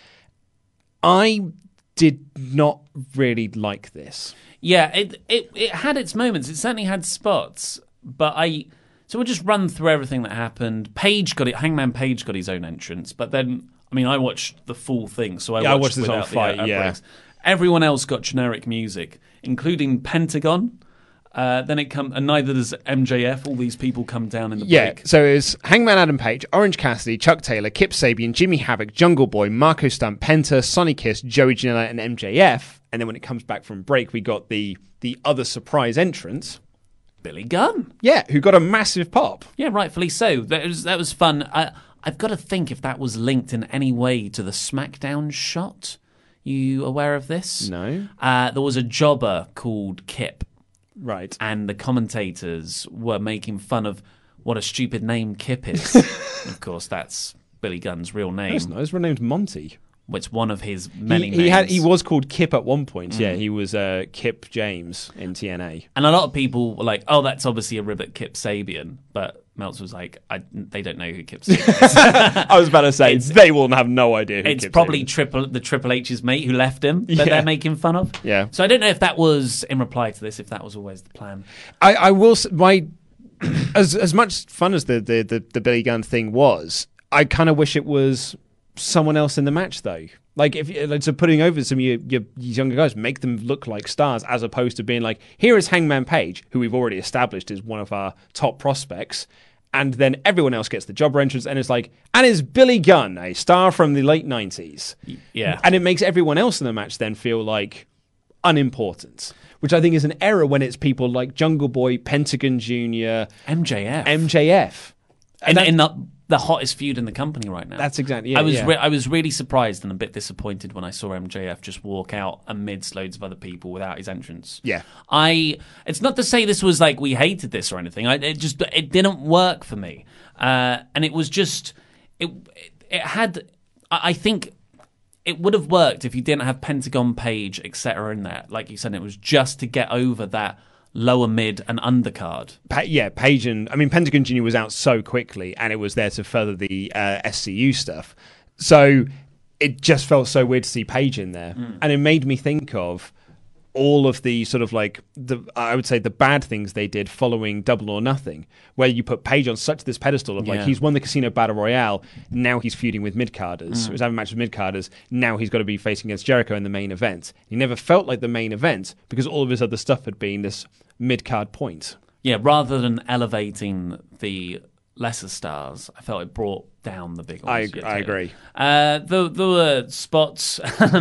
I did not really like this. Yeah, it had its moments. It certainly had spots. But so we'll just run through everything that happened. Hangman Page got his own entrance, but then, I watched the full thing, so I watched this whole fight. Breaks. Everyone else got generic music, including Pentagon. Then and neither does MJF. All these people come down in the break. Yeah, so it was Hangman Adam Page, Orange Cassidy, Chuck Taylor, Kip Sabian, Jimmy Havoc, Jungle Boy, Marco Stunt, Penta, Sonny Kiss, Joey Janela, and MJF. And then when it comes back from break, we got the other surprise entrance. Billy Gunn. Yeah, who got a massive pop. Yeah, rightfully so. That was fun. I've got to think if that was linked in any way to the SmackDown shot. You aware of this? No. There was a jobber called Kip. Right. And the commentators were making fun of what a stupid name Kip is. Of course, that's Billy Gunn's real name. His real name's Monty. It's one of his many names. He was called Kip at one point. Yeah, he was Kip James in TNA. And a lot of people were like, "Oh, that's obviously a rib at Kip Sabian," but Meltzer was like, "They don't know who Kip Sabian is." I was about to say they will have no idea. Who it's Kip probably Sabian is. the Triple H's mate who left him that they're making fun of. Yeah. So I don't know if that was in reply to this. If that was always the plan. I will. As much fun as the Billy Gunn thing was, I kind of wish it was someone else in the match though. Like so putting over some of your younger guys, make them look like stars, as opposed to being like, here is Hangman Page, who we've already established is one of our top prospects, and then everyone else gets the jobber entrance, and it's like, and is Billy Gunn, a star from the late 90s. Yeah. And it makes everyone else in the match then feel like unimportant, which I think is an error when it's people like Jungle Boy, Pentagon Jr., MJF. In the hottest feud in the company right now. That's exactly. Yeah, I was really surprised and a bit disappointed when I saw MJF just walk out amidst loads of other people without his entrance. Yeah, it's not to say this was like we hated this or anything. It didn't work for me, and it was just it had. I think it would have worked if you didn't have Pentagon, Page, etc. in there. Like you said, it was just to get over that lower mid and undercard. Page and Pentagon Jr. was out so quickly, and it was there to further the SCU stuff. So it just felt so weird to see Page in there, and it made me think of all of the sort of like I would say the bad things they did following Double or Nothing, where you put Page on such this pedestal of like he's won the Casino Battle Royale, now he's feuding with mid-carders. He was having a match with mid-carders, now he's got to be facing against Jericho in the main event. He never felt like the main event because all of his other stuff had been this mid-card point. Yeah, rather than elevating the lesser stars, I felt it brought down the big ones. I agree. There were spots.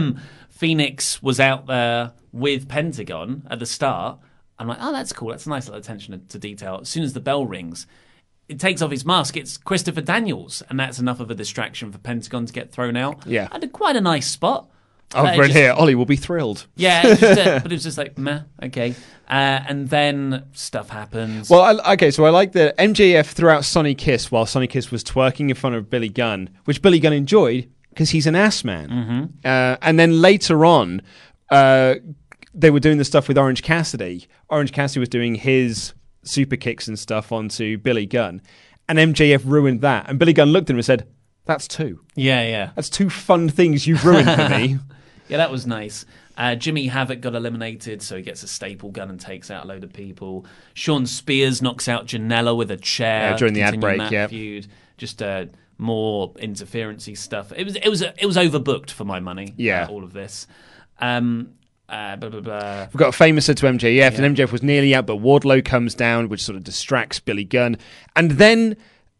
Phoenix was out there with Pentagon at the start. I'm like, oh, that's cool. That's a nice little attention to detail. As soon as the bell rings, it takes off his mask. It's Christopher Daniels, and that's enough of a distraction for Pentagon to get thrown out. Yeah. I did quite a nice spot. Over here, Ollie will be thrilled. Yeah, but it was just like, meh, okay. And then stuff happens. Well, so I like that MJF threw out Sonny Kiss while Sonny Kiss was twerking in front of Billy Gunn, which Billy Gunn enjoyed because he's an ass man. Mm-hmm. And then later on, they were doing the stuff with Orange Cassidy. Orange Cassidy was doing his super kicks and stuff onto Billy Gunn, and MJF ruined that. And Billy Gunn looked at him and said, "That's two. Yeah. That's two fun things you've ruined for me." Yeah, that was nice. Jimmy Havoc got eliminated, so he gets a staple gun and takes out a load of people. Sean Spears knocks out Janela with a chair during the ad break. Feud. Just more interference-y stuff. It was overbooked for my money. Yeah, all of this. Blah, blah, blah. We've got a famouser to MJF, and MJF was nearly out, but Wardlow comes down, which sort of distracts Billy Gunn. And then,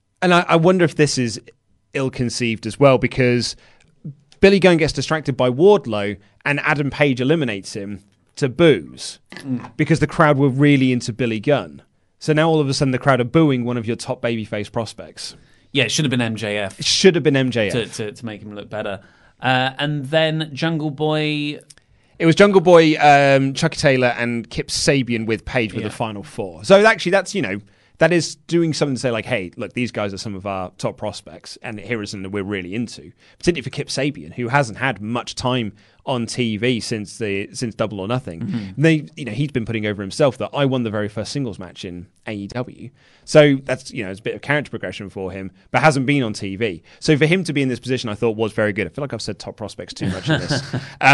I wonder if this is ill-conceived as well, because Billy Gunn gets distracted by Wardlow, and Adam Page eliminates him to boos, because the crowd were really into Billy Gunn. So now all of a sudden the crowd are booing one of your top babyface prospects. Yeah, it should have been MJF. It should have been MJF. To make him look better. And then Jungle Boy... It was Jungle Boy, Chucky Taylor, and Kip Sabian with Page with the final four. So actually, that's that is doing something to say like, hey, look, these guys are some of our top prospects, and here is something that we're really into. Particularly for Kip Sabian, who hasn't had much time on TV since Double or Nothing. Mm-hmm. He's been putting over himself that I won the very first singles match in AEW. So that's it's a bit of character progression for him, but hasn't been on TV. So for him to be in this position, I thought was very good. I feel like I've said top prospects too much in this.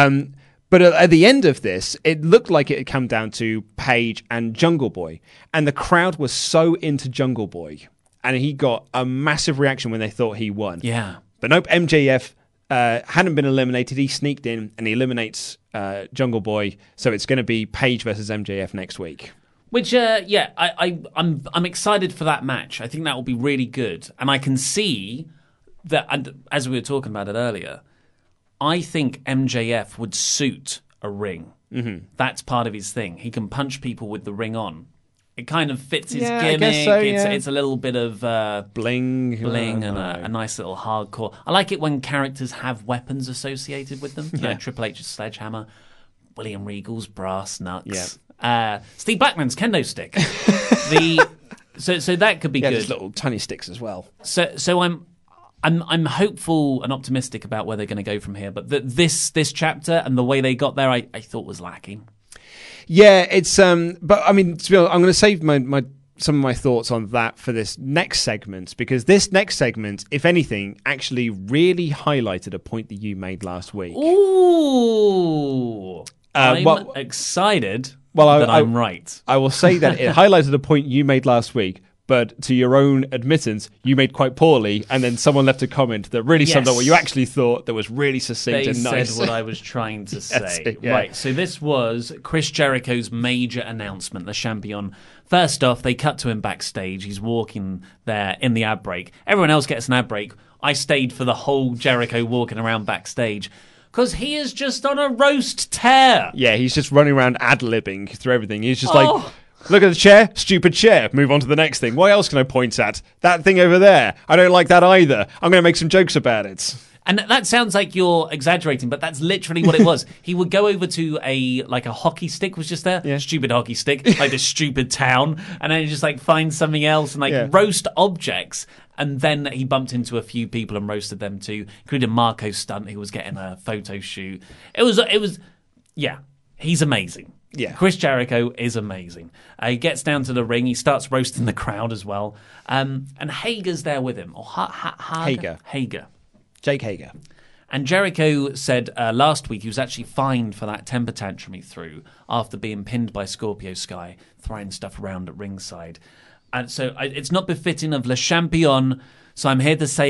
But at the end of this, it looked like it had come down to Page and Jungle Boy. And the crowd was so into Jungle Boy. And he got a massive reaction when they thought he won. Yeah. But nope, MJF hadn't been eliminated. He sneaked in and he eliminates Jungle Boy. So it's going to be Page versus MJF next week. Which, I'm excited for that match. I think that will be really good. And I can see that, and as we were talking about it earlier, I think MJF would suit a ring. Mm-hmm. That's part of his thing. He can punch people with the ring on. It kind of fits his gimmick. I guess so, it's a little bit of bling and a nice little hardcore. I like it when characters have weapons associated with them. Yeah. Triple H's sledgehammer, William Regal's brass knucks, Steve Blackman's kendo stick. So that could be good. There's little tiny sticks as well. So I'm hopeful and optimistic about where they're going to go from here. But this chapter and the way they got there, I thought was lacking. Yeah, it's but I mean, to be honest, I'm going to save some of my thoughts on that for this next segment, because this next segment, if anything, actually really highlighted a point that you made last week. Ooh, I'm excited that I'm right. I will say that it highlighted a point you made last week, but to your own admittance, you made quite poorly, and then someone left a comment that really summed up what you actually thought, that was really succinct and nice. They said what I was trying to say. It, yeah. Right, so this was Chris Jericho's major announcement, Le Champion. First off, they cut to him backstage. He's walking there in the ad break. Everyone else gets an ad break. I stayed for the whole Jericho walking around backstage, because he is just on a roast tear. Yeah, he's just running around ad-libbing through everything. He's just like... Look at the chair, stupid chair. Move on to the next thing. What else can I point at? That thing over there. I don't like that either. I'm going to make some jokes about it. And that sounds like you're exaggerating, but that's literally what it was. He would go over to a hockey stick was just there. Yeah. Stupid hockey stick, like this stupid town. And then he just find something else and roast objects. And then he bumped into a few people and roasted them too, including Marco Stunt, who was getting a photo shoot. It was, he's amazing. Yeah. Chris Jericho is amazing. He gets down to the ring. He starts roasting the crowd as well. And Hager's there with him. Or Hager. Jake Hager. And Jericho said last week he was actually fined for that temper tantrum he threw after being pinned by Scorpio Sky, throwing stuff around at ringside. And so it's not befitting of Le Champion. So I'm here to say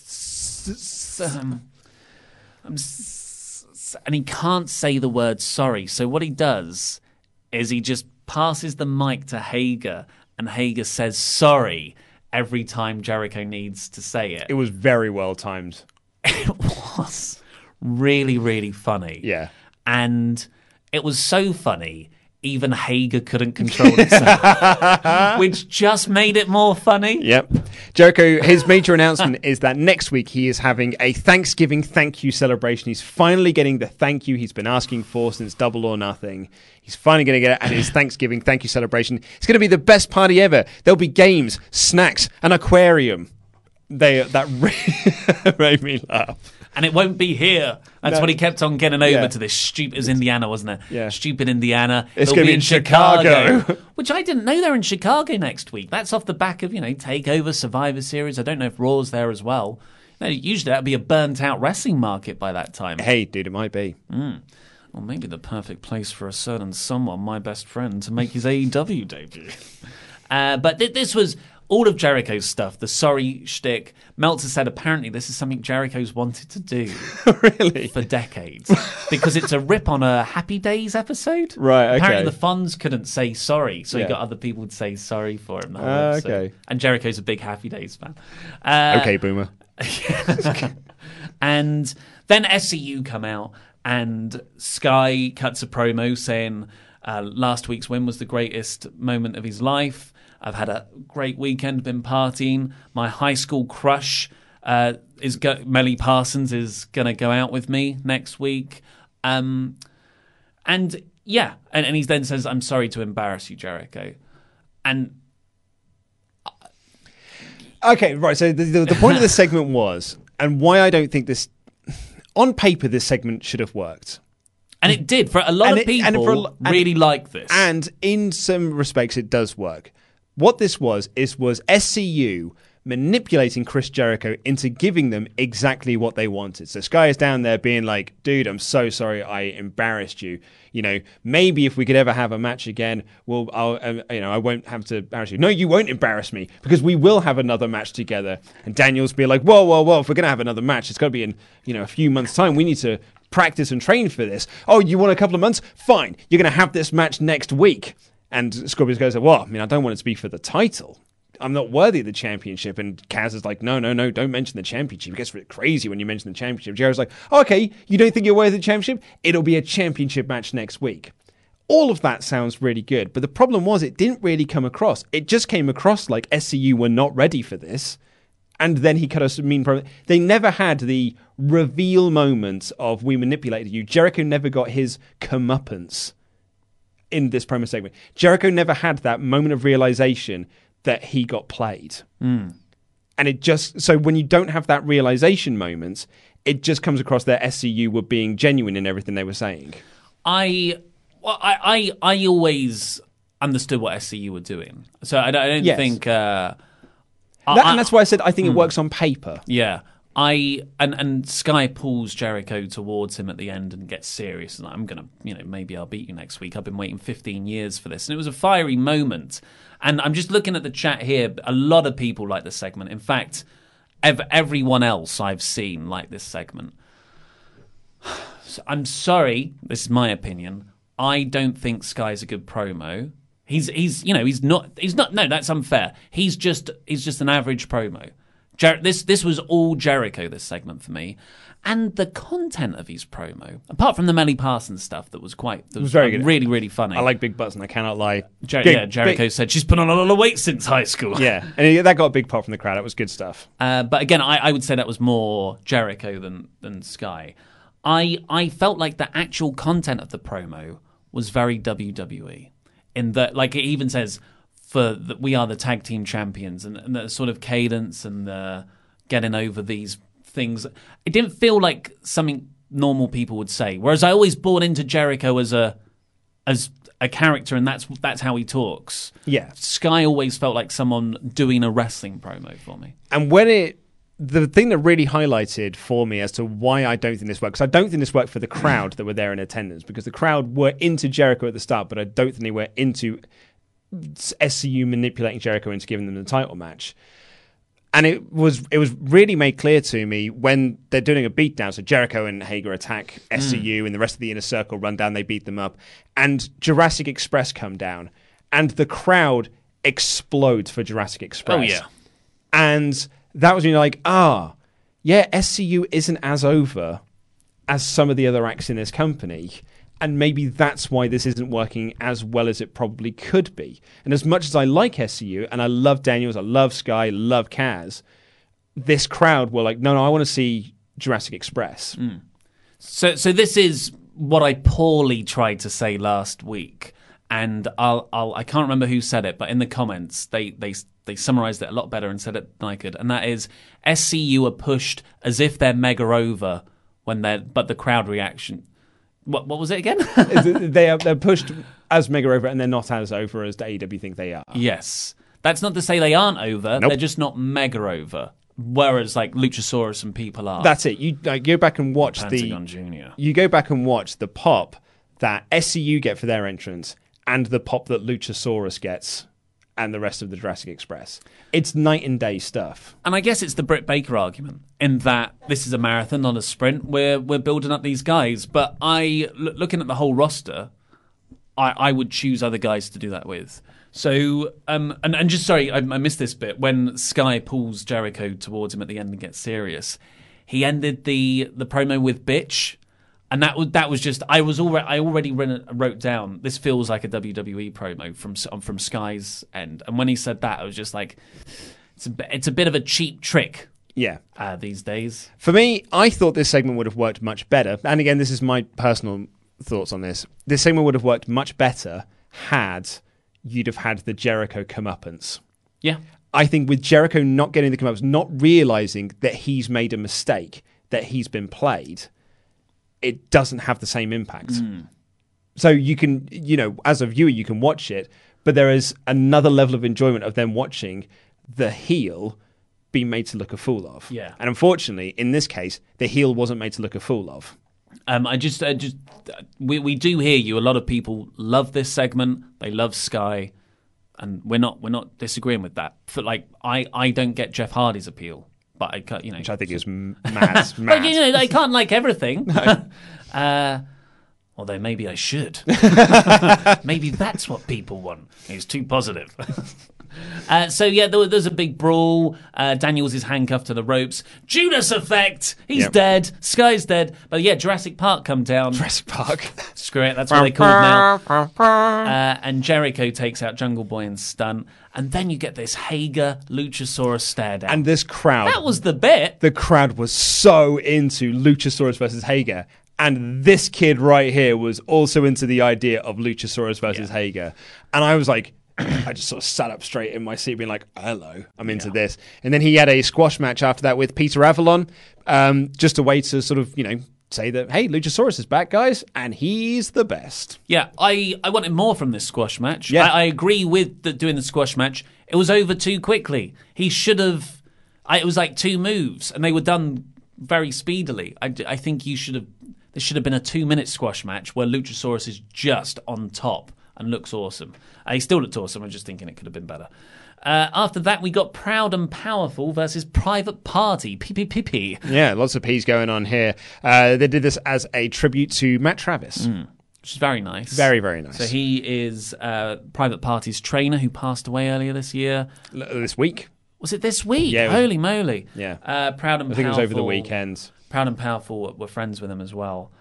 and he can't say the word sorry. So what he does is he just passes the mic to Hager, and Hager says sorry every time Jericho needs to say it. It was very well timed. It was really, really funny. Yeah. And it was so funny, even Hager couldn't control himself, which just made it more funny. Yep. Jericho, his major announcement is that next week he is having a Thanksgiving thank you celebration. He's finally getting the thank you he's been asking for since Double or Nothing. He's finally going to get it at his Thanksgiving thank you celebration. It's going to be the best party ever. There'll be games, snacks, an aquarium. That really made me laugh. And it won't be here. That's what he kept on getting over to this stupid... It was Indiana, wasn't it? Yeah. Stupid Indiana. It's going to be in Chicago. Which I didn't know they're in Chicago next week. That's off the back of, TakeOver, Survivor Series. I don't know if Raw's there as well. Usually that would be a burnt-out wrestling market by that time. Hey, dude, it might be. Well, maybe the perfect place for a certain someone, my best friend, to make his AEW debut. But this was... all of Jericho's stuff, the sorry shtick. Meltzer said apparently this is something Jericho's wanted to do really for decades, because it's a rip on a Happy Days episode. Right, okay. Apparently the Fonz couldn't say sorry, so he got other people to say sorry for him. Okay. And Jericho's a big Happy Days fan. Okay, boomer. And then SCU come out, and Sky cuts a promo saying last week's win was the greatest moment of his life. I've had a great weekend, been partying. My high school crush, Melly Parsons, is going to go out with me next week. And he then says, I'm sorry to embarrass you, Jericho. And... Okay, right, so the point of this segment was, and why I don't think this... On paper, this segment should have worked. And it did. For a lot of people really like this. And in some respects, it does work. What this was SCU manipulating Chris Jericho into giving them exactly what they wanted. So Sky is down there being like, dude, I'm so sorry I embarrassed you. Maybe if we could ever have a match again, I won't have to embarrass you. No, you won't embarrass me, because we will have another match together. And Daniels be like, whoa, if we're going to have another match, it's got to be in, a few months' time. We need to practice and train for this. Oh, you want a couple of months? Fine. You're going to have this match next week. And Scorpio goes, well, I don't want it to be for the title. I'm not worthy of the championship. And Kaz is like, no, don't mention the championship. It gets crazy when you mention the championship. Jerry's like, okay, you don't think you're worthy of the championship? It'll be a championship match next week. All of that sounds really good. But the problem was it didn't really come across. It just came across like SCU were not ready for this. And then he cut us a mean promo. They never had the reveal moments of we manipulated you. Jericho never got his comeuppance in this promo segment. Jericho never had that moment of realization that he got played. And And it just, so when you don't have that realization moment, it just comes across that SCU were being genuine in everything they were saying. I always understood what SCU were doing. So I don't think... and that's why I said I think it works on paper. Yeah. And Sky pulls Jericho towards him at the end and gets serious. And I'm going to, maybe I'll beat you next week. I've been waiting 15 years for this. And it was a fiery moment. And I'm just looking at the chat here. A lot of people like this segment. In fact, everyone else I've seen like this segment. So I'm sorry. This is my opinion. I don't think Sky's a good promo. He's not. No, that's unfair. He's just an average promo. This was all Jericho, this segment for me, and the content of his promo, apart from the Melly Parsons stuff, that was very good, really, really funny. I like big butts, and I cannot lie. Jericho said she's put on a lot of weight since high school. Yeah, and that got a big pop from the crowd. It was good stuff. But again, I would say that was more Jericho than Sky. I felt like the actual content of the promo was very WWE, in that, like, it even says, we are the tag team champions, and the sort of cadence and the getting over these things. It didn't feel like something normal people would say. Whereas I always bought into Jericho as a character, and that's how he talks. Yeah, Sky always felt like someone doing a wrestling promo for me. And the thing that really highlighted for me as to why I don't think this worked, because I don't think this worked for the crowd that were there in attendance, because the crowd were into Jericho at the start, but I don't think they were into SCU manipulating Jericho into giving them the title match. And it was really made clear to me when they're doing a beatdown. So Jericho and Hager attack SCU, and the rest of the Inner Circle run down, they beat them up, and Jurassic Express come down, and the crowd explodes for Jurassic Express. Oh yeah. And that was when you're like, SCU isn't as over as some of the other acts in this company. And maybe that's why this isn't working as well as it probably could be. And as much as I like SCU, and I love Daniels, I love Sky, love Kaz, this crowd were like, no, I want to see Jurassic Express. So this is what I poorly tried to say last week. And I can't remember who said it, but in the comments, they summarized it a lot better and said it than I could. And that is, SCU are pushed as if they're mega over but the crowd reaction... What was it again? They're pushed as mega over, and they're not as over as the AEW think they are. Yes. That's not to say they aren't over. Nope. They're just not mega over. Whereas, like, Luchasaurus and people are. That's it. You go back and watch Pentagon Jr. You go back and watch the pop that SCU get for their entrance and the pop that Luchasaurus gets and the rest of the Jurassic Express. It's night and day stuff. And I guess it's the Britt Baker argument, in that this is a marathon, not a sprint. We're building up these guys. But looking at the whole roster, I would choose other guys to do that with. So, and just, sorry, I missed this bit. When Sky pulls Jericho towards him at the end and gets serious, he ended the promo with bitch. And that was just, I already wrote down, this feels like a WWE promo from Sky's end. And when he said that, I was just like, it's a bit of a cheap trick. Yeah. These days. For me, I thought this segment would have worked much better. And again, this is my personal thoughts on this. This segment would have worked much better had you'd have had the Jericho comeuppance. Yeah. I think with Jericho not getting the comeuppance, not realizing that he's made a mistake, that he's been played, it doesn't have the same impact. So you can, as a viewer, you can watch it, but there is another level of enjoyment of them watching the heel be made to look a fool of. Yeah. And unfortunately, in this case, the heel wasn't made to look a fool of. We do hear you. A lot of people love this segment. They love Sky, and we're not disagreeing with that. For I don't get Jeff Hardy's appeal. But which I think is mad. But I can't like everything. Although maybe I should. Maybe that's what people want. He's too positive. There's a big brawl. Daniels is handcuffed to the ropes. Judas effect. He's dead. Sky's dead. But Jurassic Park come down. Jurassic Park. Screw it. That's what they called now. And Jericho takes out Jungle Boy and stunt. And then you get this Hager Luchasaurus stare down. And this crowd. That was the bit. The crowd was so into Luchasaurus versus Hager. And this kid right here was also into the idea of Luchasaurus versus Hager. And I was like, I just sort of sat up straight in my seat being like, hello, I'm into this. And then he had a squash match after that with Peter Avalon, just a way to sort of, say that, hey, Luchasaurus is back, guys, and he's the best. Yeah, I wanted more from this squash match. Yeah. I agree with doing the squash match. It was over too quickly. He should have... it was like 2 moves, and they were done very speedily. I think there should have been a 2-minute squash match where Luchasaurus is just on top and looks awesome. He still looked awesome. I'm just thinking it could have been better. After that, we got Proud and Powerful versus Private Party. P. Yeah, lots of P's going on here. They did this as a tribute to Matt Travis. Which is very nice. Very, very nice. So he is Private Party's trainer who passed away earlier this year. This week. Was it this week? Yeah. Holy moly. Yeah. Proud and Powerful. I think it was over the weekend. Proud and Powerful were friends with him as well.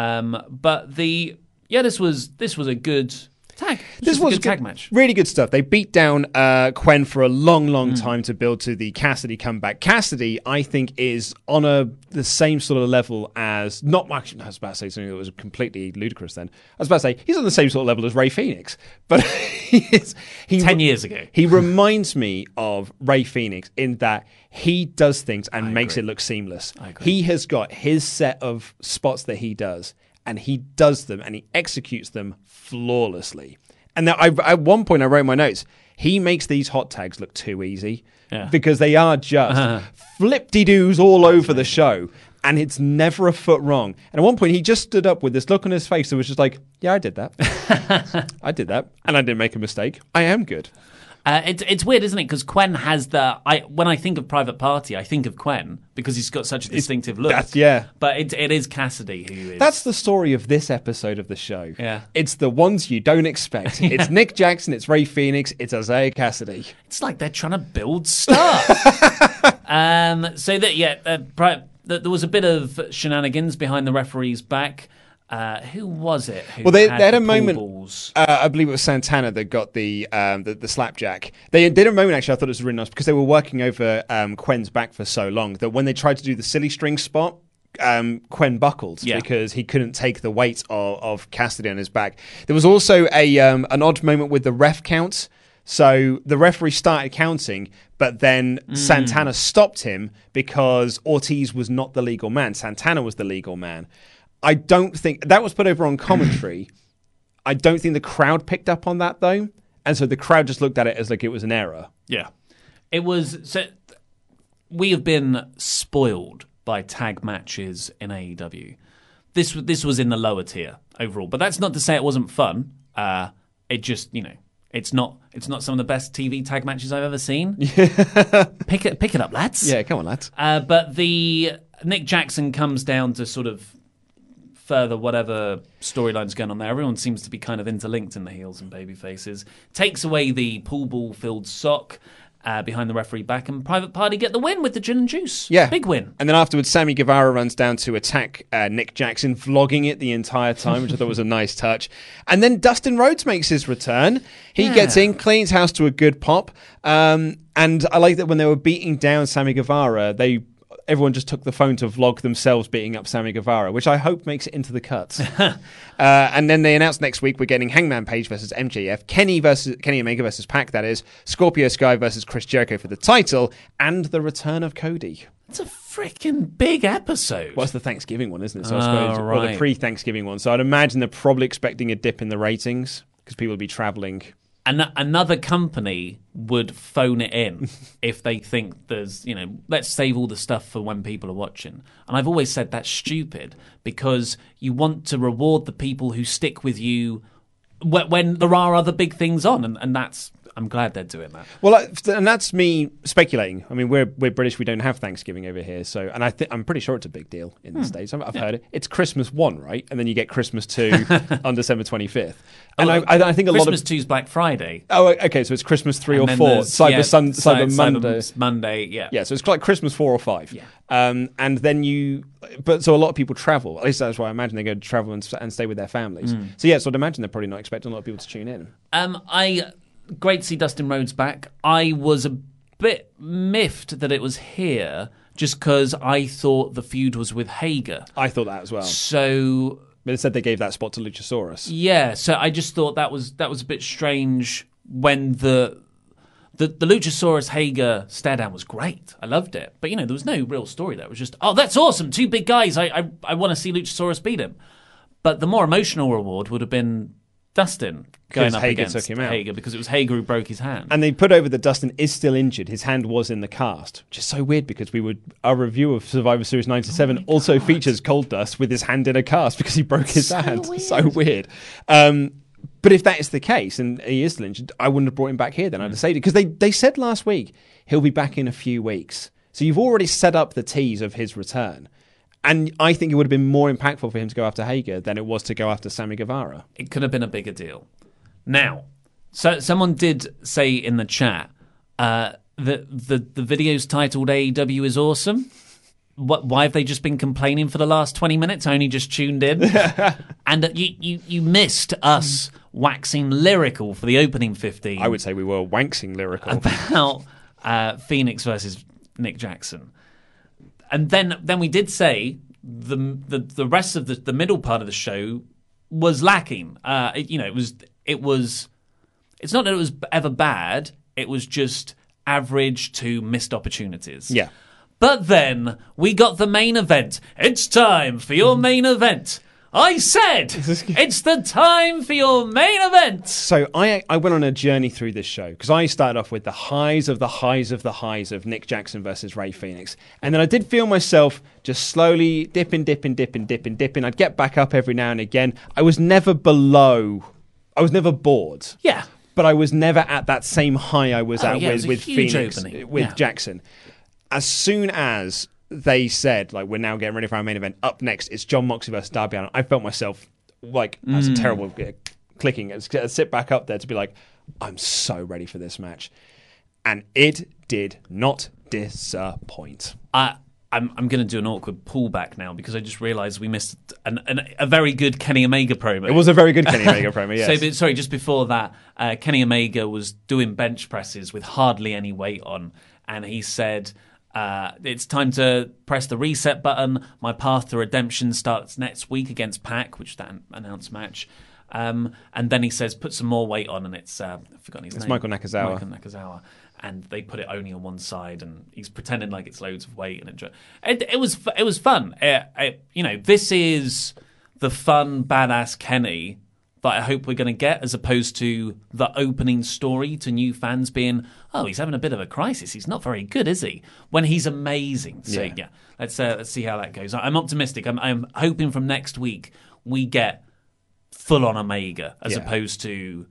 But this was a good tag. This was a good tag match. Really good stuff. They beat down Quen for a long, long time to build to the Cassidy comeback. Cassidy, I think, is on the same sort of level as I was about to say something that was completely ludicrous. Then I was about to say he's on the same sort of level as Rey Fenix, but he 10 years ago. He reminds me of Rey Fenix in that he does things and makes it look seamless. He has got his set of spots that he does. And he does them and he executes them flawlessly. And now at one point I wrote in my notes, he makes these hot tags look too easy because they are just flip-de-doos all over the show. And it's never a foot wrong. And at one point he just stood up with this look on his face that was just like, yeah, I did that. I did that. And I didn't make a mistake. I am good. It's weird, isn't it? Because Quen has when I think of Private Party, I think of Quen because he's got such a distinctive look. But it is Cassidy who is. That's the story of this episode of the show. Yeah. It's the ones you don't expect. It's Nick Jackson, it's Rey Fenix, it's Isaiah Cassidy. It's like they're trying to build stars. There was a bit of shenanigans behind the referee's back. Who was it? They had a moment. I believe it was Santana that got the slapjack. They did a moment. Actually, I thought it was really nice because they were working over Quen's back for so long that when they tried to do the silly string spot, Quen buckled because he couldn't take the weight of Cassidy on his back. There was also an odd moment with the ref count. So the referee started counting, but then Santana stopped him because Ortiz was not the legal man. Santana was the legal man. I don't think that was put over on commentary. I don't think the crowd picked up on that though, and so the crowd just looked at it as like it was an error. Yeah, it was. So we have been spoiled by tag matches in AEW. This was in the lower tier overall, but that's not to say it wasn't fun. It just it's not some of the best TV tag matches I've ever seen. Pick it up, lads. Yeah, come on, lads. But the Nick Jackson comes down to sort of further whatever storyline's going on there. Everyone seems to be kind of interlinked in the heels and baby faces. Takes away the pool ball filled sock behind the referee back, and Private Party get the win with the gin and juice. Yeah. Big win. And then afterwards, Sammy Guevara runs down to attack Nick Jackson, vlogging it the entire time, which I thought was a nice touch. And then Dustin Rhodes makes his return. He gets in, cleans house to a good pop. And I like that when they were beating down Sammy Guevara, everyone just took the phone to vlog themselves beating up Sammy Guevara, which I hope makes it into the cuts. And then they announced next week we're getting Hangman Page versus MJF, Kenny Omega versus Pac, that is, Scorpio Sky versus Chris Jericho for the title, and the return of Cody. It's a freaking big episode. Well, it's the Thanksgiving one, isn't it? So I suppose, or the pre-Thanksgiving one. So I'd imagine they're probably expecting a dip in the ratings because people will be traveling. And another company would phone it in if they think there's, let's save all the stuff for when people are watching. And I've always said that's stupid because you want to reward the people who stick with you when there are other big things on. And that's, I'm glad they're doing that. Well, and that's me speculating. I mean, we're British. We don't have Thanksgiving over here. So, and I'm pretty sure it's a big deal in the States. I've heard it. It's Christmas 1, right? And then you get Christmas 2 on December 25th. And I think a lot of... Christmas 2 is Black Friday. Oh, okay. So it's Christmas 3 or 4. Cyber Monday. Monday, yeah. Yeah, so it's like Christmas 4 or 5. Yeah. And then so a lot of people travel. At least that's why I imagine they go to travel and stay with their families. So yeah, so I'd imagine they're probably not expecting a lot of people to tune in. Great to see Dustin Rhodes back. I was a bit miffed that it was here just because I thought the feud was with Hager. I thought that as well. So... But instead they gave that spot to Luchasaurus. Yeah, so I just thought that was a bit strange when the Luchasaurus Hager stare down was great. I loved it. But, there was no real story there. It was just, oh, that's awesome. 2 big guys. I want to see Luchasaurus beat him. But the more emotional reward would have been Dustin going up Hager against took him out. Hager, because it was Hager who broke his hand. And they put over that Dustin is still injured. His hand was in the cast, which is so weird because our review of Survivor Series 97 also features Goldust with his hand in a cast because he broke his hand. Weird. So weird. But if that is the case, and he is still injured, I wouldn't have brought him back here then. I'd have saved it. Because they said last week he'll be back in a few weeks. So you've already set up the tease of his return. And I think it would have been more impactful for him to go after Hager than it was to go after Sammy Guevara. It could have been a bigger deal. Now, so someone did say in the chat that the video's titled AEW is awesome. Why have they just been complaining for the last 20 minutes? I only just tuned in. And you missed us waxing lyrical for the opening 15. I would say we were wanksing lyrical. About Phoenix versus Nick Jackson. And then we did say the rest of the middle part of the show was lacking. It was. It's not that it was ever bad. It was just average to missed opportunities. Yeah. But then we got the main event. It's time for your main event. I said it's the time for your main event. So I went on a journey through this show because I started off with the highs of the highs of the highs of Nick Jackson versus Rey Fenix. And then I did feel myself just slowly dipping. I'd get back up every now and again. I was never bored. Yeah. But I was never at that same high I was at with Phoenix, opening. with Jackson. As soon as they said, we're now getting ready for our main event, up next it's Jon Moxley versus Darby Allin, I felt myself, that's a terrible clicking, I'd sit back up there to be like, I'm so ready for this match. And it did not disappoint. I'm going to do an awkward pullback now because I just realised we missed a very good Kenny Omega promo. It was a very good Kenny Omega promo, yes. Sorry, just before that, Kenny Omega was doing bench presses with hardly any weight on, and he said, it's time to press the reset button. My path to redemption starts next week against Pac, which is that announced match. And then he says, put some more weight on, and it's I've forgotten his name. It's Michael Nakazawa. And they put it only on one side, and he's pretending like it's loads of weight. And it was fun. This is the fun, badass Kenny that I hope we're going to get, as opposed to the opening story to new fans being, oh, he's having a bit of a crisis. He's not very good, is he? When he's amazing. So yeah, let's see how that goes. I'm optimistic. I'm hoping from next week we get full on Omega as opposed to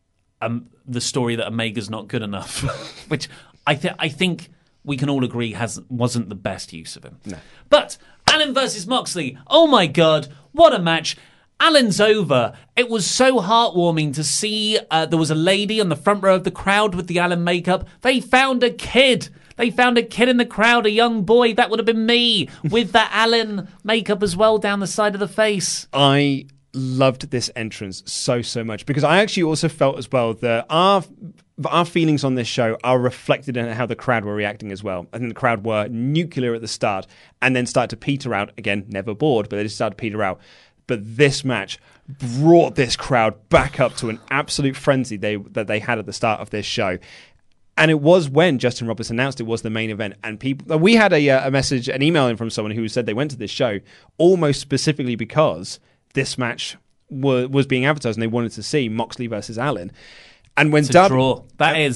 the story that Omega's not good enough, which I think we can all agree wasn't the best use of him. No. But Allin versus Moxley, oh my God, what a match. Allen's over. It was so heartwarming to see there was a lady on the front row of the crowd with the Allen makeup. They found a kid. They found a kid in the crowd, a young boy. That would have been me with the Allen makeup as well down the side of the face. I loved this entrance so much because I actually also felt as well that our feelings on this show are reflected in how the crowd were reacting as well. I think the crowd were nuclear at the start and then started to peter out. Again, never bored, but they just started to peter out. But this match brought this crowd back up to an absolute frenzy that they had at the start of this show. And it was when Justin Roberts announced it was the main event. And we had a message, an email in from someone who said they went to this show almost specifically because this match was being advertised and they wanted to see Moxley versus Allin. And when it's a draw. That is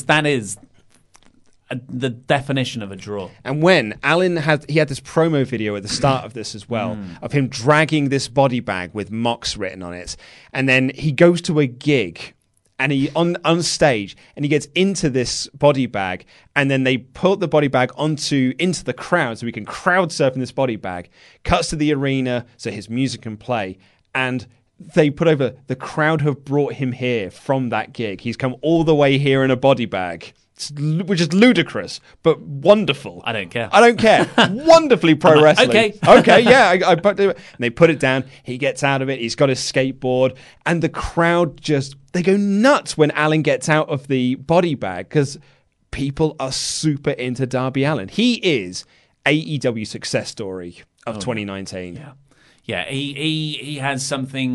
the definition of a draw. And when Allin had this promo video at the start of this as well, of him dragging this body bag with Mox written on it, and then he goes to a gig and he on stage and he gets into this body bag, and then they put the body bag into the crowd so we can crowd surf in this body bag, cuts to the arena so his music can play, and they put over, the crowd have brought him here from that gig. He's come all the way here in a body bag. Which is ludicrous, but wonderful. I don't care. Wonderfully pro wrestling. Okay, yeah. And they put it down. He gets out of it. He's got his skateboard. And the crowd they go nuts when Allin gets out of the body bag because people are super into Darby Allin. He is AEW success story of 2019. Yeah, he has something.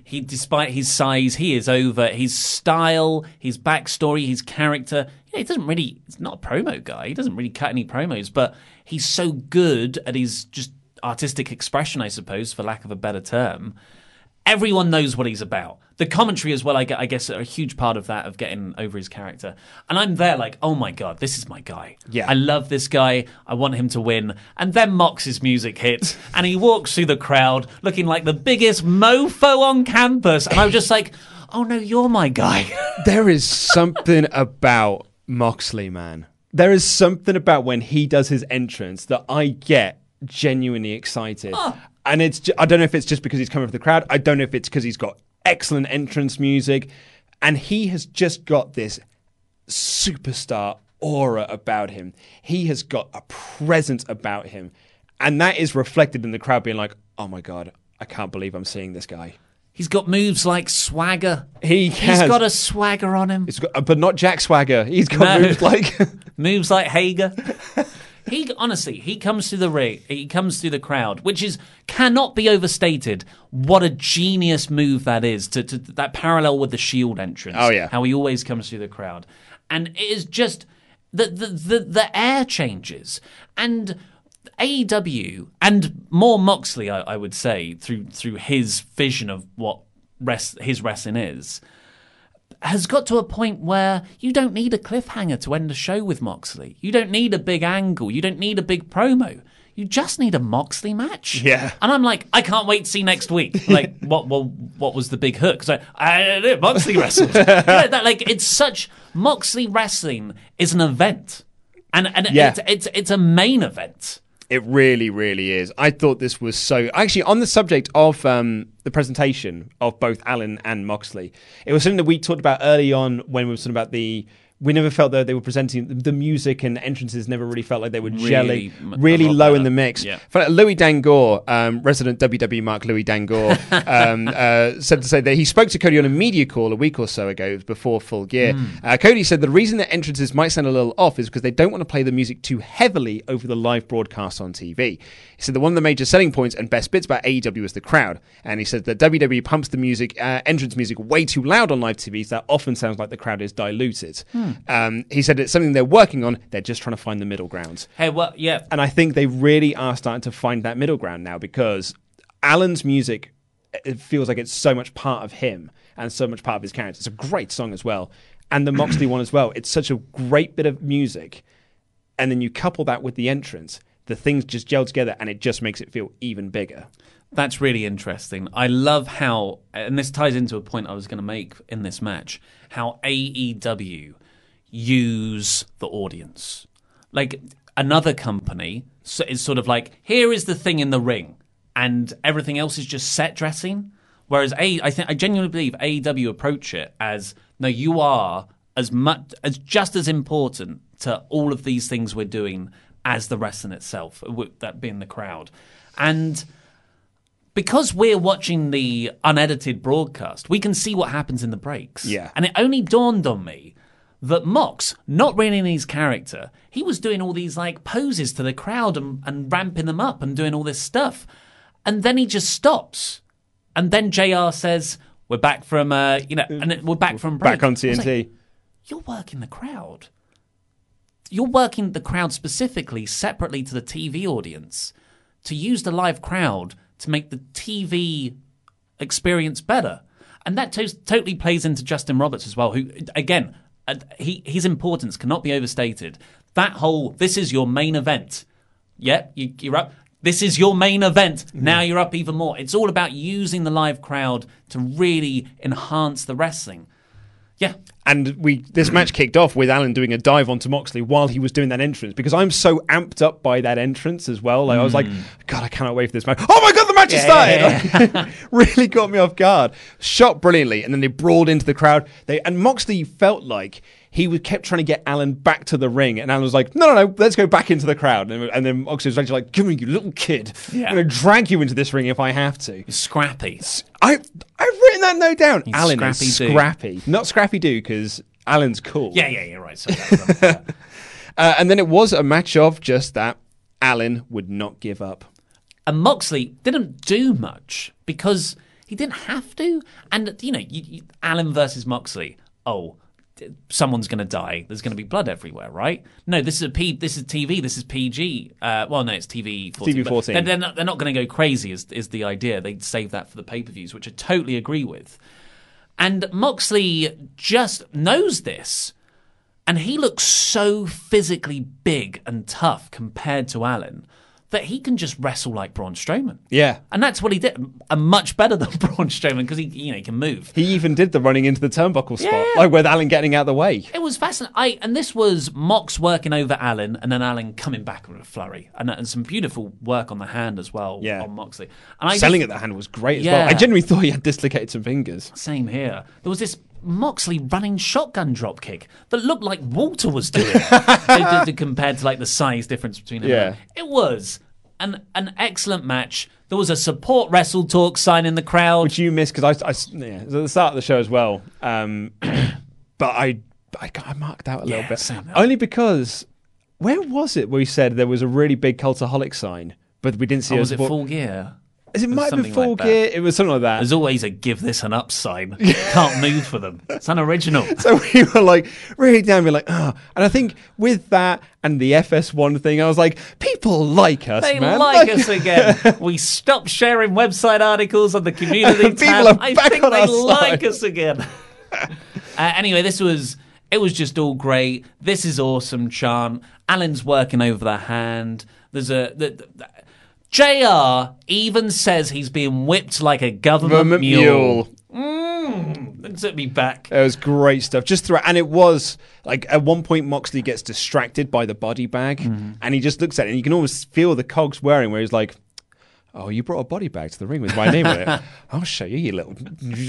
despite his size, he is over. His style, his backstory, his character. He's not a promo guy. He doesn't really cut any promos, but he's so good at his just artistic expression, I suppose, for lack of a better term. Everyone knows what he's about. The commentary as well, I guess, are a huge part of that, of getting over his character. And I'm there like, oh my God, this is my guy. Yeah. I love this guy. I want him to win. And then Mox's music hits, and he walks through the crowd looking like the biggest mofo on campus. And I was just like, oh no, you're my guy. There is something about Moxley, man. There is something about when he does his entrance that I get genuinely excited. And I don't know if it's just because he's coming from the crowd. I don't know if it's because he's got excellent entrance music. And he has just got this superstar aura about him. He has got a presence about him. And that is reflected in the crowd being like, oh my God, I can't believe I'm seeing this guy. He's got moves like swagger. He's got a swagger on him. But not Jack Swagger. He's got moves like... moves like Hager. He comes through the ring, he comes through the crowd, which cannot be overstated. What a genius move that is, to that parallel with the Shield entrance. Oh, yeah. How he always comes through the crowd. And it is just, the air changes. And AEW, and more Moxley, I would say, through his vision of what his wrestling is, has got to a point where you don't need a cliffhanger to end a show with Moxley. You don't need a big angle. You don't need a big promo. You just need a Moxley match. Yeah. And I'm like, I can't wait to see next week. Like, what was the big hook? So I don't know, Moxley wrestled. It's such... Moxley wrestling is an event. And it's a main event. It really, really is. I thought this was so... Actually, on the subject of the presentation of both Alan and Moxley, it was something that we talked about early on when we were talking about we never felt that they were presenting the music and entrances never really felt like they were gelling really low in the mix. Yeah. Louis Dangoor, resident WWE Mark Louis Dangoor, said that he spoke to Cody on a media call a week or so ago. It was before Full Gear. Cody said the reason that entrances might sound a little off is because they don't want to play the music too heavily over the live broadcast on TV. He said that one of the major selling points and best bits about AEW is the crowd. And he said that WWE pumps the music, entrance music way too loud on live TV, so that often sounds like the crowd is diluted. He said it's something they're working on. They're just trying to find the middle ground. Hey, well, yeah. And I think they really are starting to find that middle ground now, because Alan's music, it feels like it's so much part of him and so much part of his character. It's a great song as well. And the Moxley one as well. It's such a great bit of music. And then you couple that with the entrance, the things just gel together and it just makes it feel even bigger. That's really interesting. I love how, and this ties into a point I was going to make in this match, how AEW use the audience. Like, another company is sort of like, here is the thing in the ring, and everything else is just set dressing. Whereas I genuinely believe AEW approach it as, no, you are just as important to all of these things we're doing as the wrestling itself, that being the crowd. And because we're watching the unedited broadcast, we can see what happens in the breaks. Yeah. And it only dawned on me that Mox, not really in his character, he was doing all these like poses to the crowd and ramping them up and doing all this stuff. And then he just stops. And then JR says, we're back from, and we're back from break. Back on TNT. Like, you're working the crowd. You're working the crowd specifically, separately to the TV audience, to use the live crowd to make the TV experience better. And that totally plays into Justin Roberts as well, who, again, his importance cannot be overstated. That whole, this is your main event. Yep, you're up. This is your main event. Now you're up even more. It's all about using the live crowd to really enhance the wrestling. Yeah. And this match kicked off with Alan doing a dive onto Moxley while he was doing that entrance, because I'm so amped up by that entrance as well. Like I was like, God, I cannot wait for this match. Oh my God, the match has started! Yeah. Really got me off guard. Shot brilliantly, and then they brawled into the crowd. And Moxley felt like he kept trying to get Alan back to the ring, and Alan was like, no, let's go back into the crowd. And then Moxley was actually like, come here, you little kid. Yeah. I'm going to drag you into this ring if I have to. He's scrappy. I've written that note down. He's Alan is scrappy. Not Scrappy-Doo, because Alan's cool. Yeah, right. So that was and then it was a match of just that. Alan would not give up. And Moxley didn't do much because He didn't have to. And, Allen versus Moxley. Oh, someone's going to die. There's going to be blood everywhere, right? No, this is TV. This is PG. No, it's TV 14. TV-14. They're not going to go crazy is the idea. They'd save that for the pay-per-views, which I totally agree with. And Moxley just knows this. And he looks so physically big and tough compared to Allen that he can just wrestle like Braun Strowman. Yeah. And that's what he did. And much better than Braun Strowman because he can move. He even did the running into the turnbuckle spot, Yeah. like with Allen getting out of the way. It was fascinating. And this was Mox working over Allen and then Allen coming back with a flurry. And some beautiful work on the hand as well on Moxley. And Selling at the hand was great as Yeah. well. I genuinely thought he had dislocated some fingers. Same here. There was this Moxley running shotgun dropkick that looked like Walter was doing compared to like the size difference between him. Yeah. It was an excellent match. There was a support wrestle talk sign in the crowd. Which you missed because it was at the start of the show as well. But I marked out a little bit. Same here. Only because, where was it where we said there was a really big Cultaholic sign, but we didn't see was it Full Gear? It might have been something Full like that. Gear. It was something like that. There's always a give this an up sign. Can't move for them. It's unoriginal. So we were like really down, we're like, oh. And I think with that and the FS1 thing, I was like, people like us, They man. like us again. We stopped sharing website articles on the community People tab. are I back think on they our like side. us again. Anyway, it was just all great. This is awesome, chant. Alan's working over the hand. There's JR even says he's being whipped like a government mule. That took me back. It was great stuff. Just throughout, and it was like at one point Moxley gets distracted by the body bag, and he just looks at it, and you can almost feel the cogs wearing. Where he's like, "Oh, you brought a body bag to the ring with my name on it. I'll show you, you little."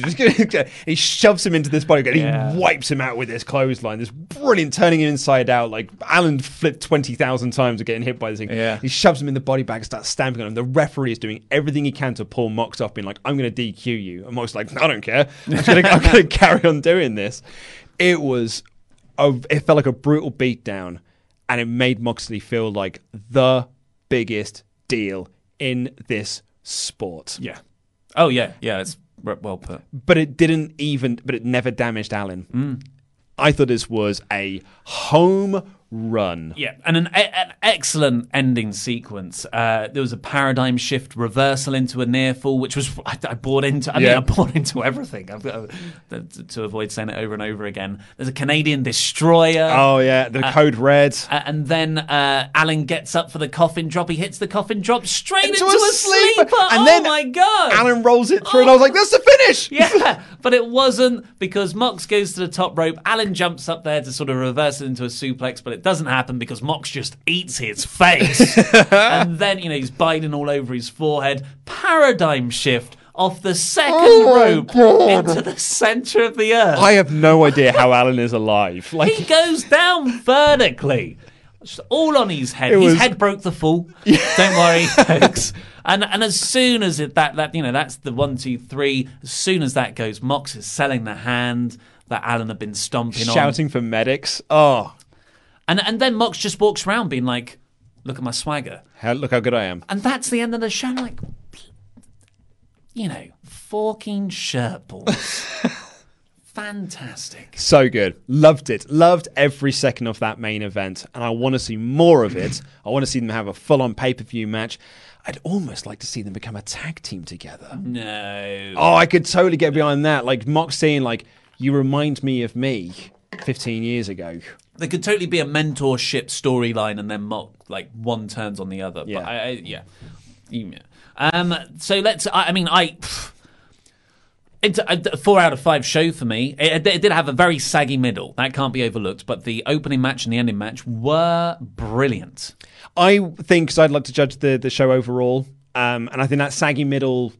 He shoves him into this body bag. Yeah. He wipes him out with this clothesline. This brilliant turning him inside out. Like Alan flipped 20,000 times of getting hit by this thing. Yeah. He shoves him in the body bag, starts stamping on him. The referee is doing everything he can to pull Mox off, being like, "I'm going to DQ you." And Mox is like, "I don't care. I'm going to carry on doing this." It felt like a brutal beatdown, and it made Moxley feel like the biggest deal in this sport. Yeah. Oh, yeah. Yeah, it's well put. But it never damaged Allen. I thought this was a home run. Yeah, and an excellent ending sequence. There was a paradigm shift reversal into a near fall, which was I bought into. I bought into everything. I've got to avoid saying it over and over again. There's a Canadian destroyer. Oh yeah, the code red. And then Alan gets up for the coffin drop. He hits the coffin drop straight into a a sleeper. And oh then my god! Alan rolls it through, and I was like, "That's the finish." Yeah, but it wasn't, because Mox goes to the top rope. Alan jumps up there to sort of reverse it into a suplex, but it doesn't happen because Mox just eats his face. And then, he's biting all over his forehead. Paradigm shift off the second rope into the center of the earth. I have no idea how Alan is alive. Like, He goes down vertically. Just all on his head. His head broke the fall. Don't worry, folks. And as soon as that's the 1, 2, 3. As soon as that goes, Mox is selling the hand that Alan had been stomping on, shouting for medics. Oh, and then Mox just walks around being like, "Look at my swagger." look how good I am. And that's the end of the show. I'm like, forking shirt balls. Fantastic. So good. Loved it. Loved every second of that main event. And I want to see more of it. I want to see them have a full-on pay-per-view match. I'd almost like to see them become a tag team together. No. Oh, I could totally get behind that. Like Mox saying, like, "You remind me of me 15 years ago." There could totally be a mentorship storyline, and then Mox, like, one turns on the other. Yeah. But so let's. It's a 4 out of 5 show for me. It did have a very saggy middle. That can't be overlooked. But the opening match and the ending match were brilliant. I think, because I'd like to judge the show overall, and I think that saggy middle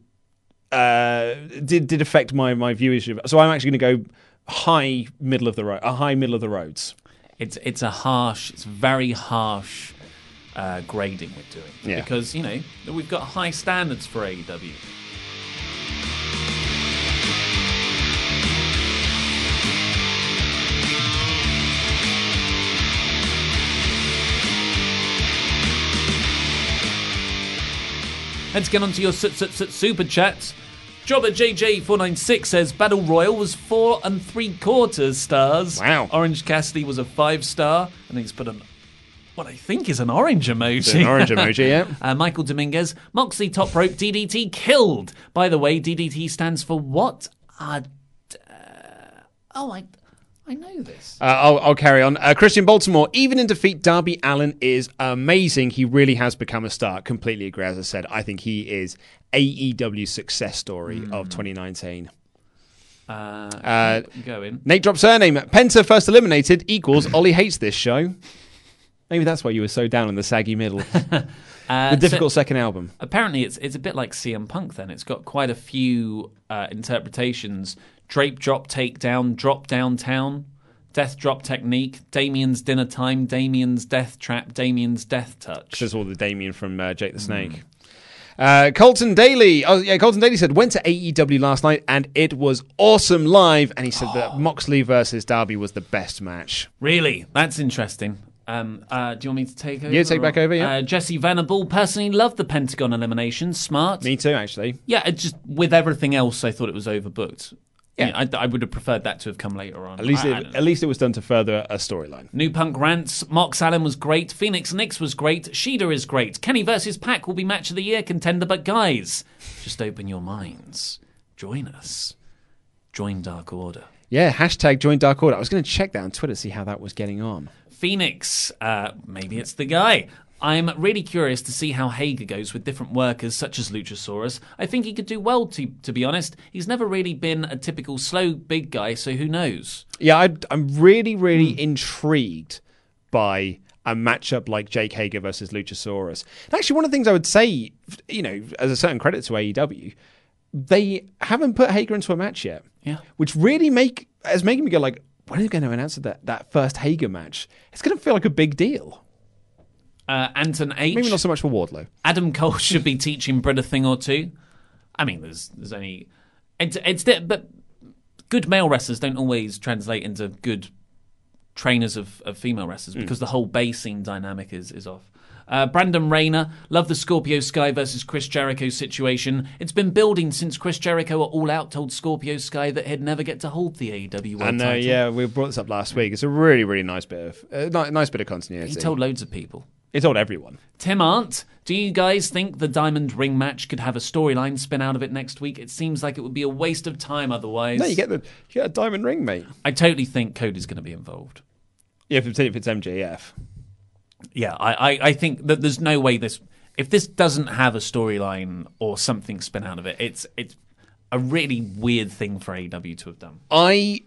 did affect my viewership. So I'm actually going to go high middle of the roads. It's very harsh grading we're doing. Yeah. Because, we've got high standards for AEW. Let's get on to your super chats. Job at JJ496 says Battle Royal was 4 3/4 stars. Wow. Orange Cassidy was a 5-star. And he's put what I think is an orange emoji. It's an orange emoji, yeah. Michael Dominguez, Moxley top rope DDT killed. By the way, DDT stands for what? I know this. I'll carry on. Christian Baltimore, even in defeat, Darby Allin is amazing. He really has become a star. Completely agree. As I said, I think he is AEW's success story of 2019. Go in. Nate drops surname. Penta first eliminated equals Ollie hates this show. Maybe that's why you were so down in the saggy middle. The difficult second album. Apparently, it's a bit like CM Punk. Then it's got quite a few interpretations. Drape drop takedown, drop downtown, death drop technique, Damien's dinner time, Damien's death trap, Damien's death touch. There's all the Damien from Jake the Snake. Colton Daly. Oh yeah, Colton Daly said went to AEW last night and it was awesome live. And he said that Moxley versus Darby was the best match. Really, that's interesting. Do you want me to take over? Yeah, take back over. Yeah. Jesse Venable personally loved the Pentagon elimination. Smart. Me too, actually. Yeah, it just with everything else, I thought it was overbooked. Yeah, I would have preferred that to have come later on. At least it was done to further a storyline. New Punk rants. Mox Allen was great. Phoenix Nix was great. Shida is great. Kenny versus Pac will be match of the year contender. But guys, just open your minds. Join us. Join Dark Order. Yeah, hashtag join Dark Order. I was going to check that on Twitter, see how that was getting on. Phoenix, maybe it's the guy. I'm really curious to see how Hager goes with different workers such as Luchasaurus. I think he could do well, to be honest. He's never really been a typical slow big guy, so who knows? Yeah, I'm really, really intrigued by a matchup like Jake Hager versus Luchasaurus. And actually, one of the things I would say, as a certain credit to AEW, they haven't put Hager into a match yet. Yeah. Which really is making me go like, when are they going to announce that first Hager match? It's going to feel like a big deal. Anton H. Maybe not so much for Wardlow. Adam Cole should be teaching Britt a thing or two. I mean, there's only... But good male wrestlers don't always translate into good trainers of female wrestlers because the whole basing dynamic is off. Brandon Rayner, love the Scorpio Sky versus Chris Jericho situation. It's been building since Chris Jericho at All Out told Scorpio Sky that he'd never get to hold the AEW World title. Yeah, we brought this up last week. It's a really, really nice bit of continuity. He told loads of people. He told everyone. Tim Arndt, do you guys think the Diamond Ring match could have a storyline spin out of it next week? It seems like it would be a waste of time otherwise. No, you get a Diamond Ring, mate. I totally think Cody's going to be involved. Yeah, if it's MJF. Yeah, I think that there's no way if this doesn't have a storyline or something spin out of it, it's a really weird thing for AEW to have done. I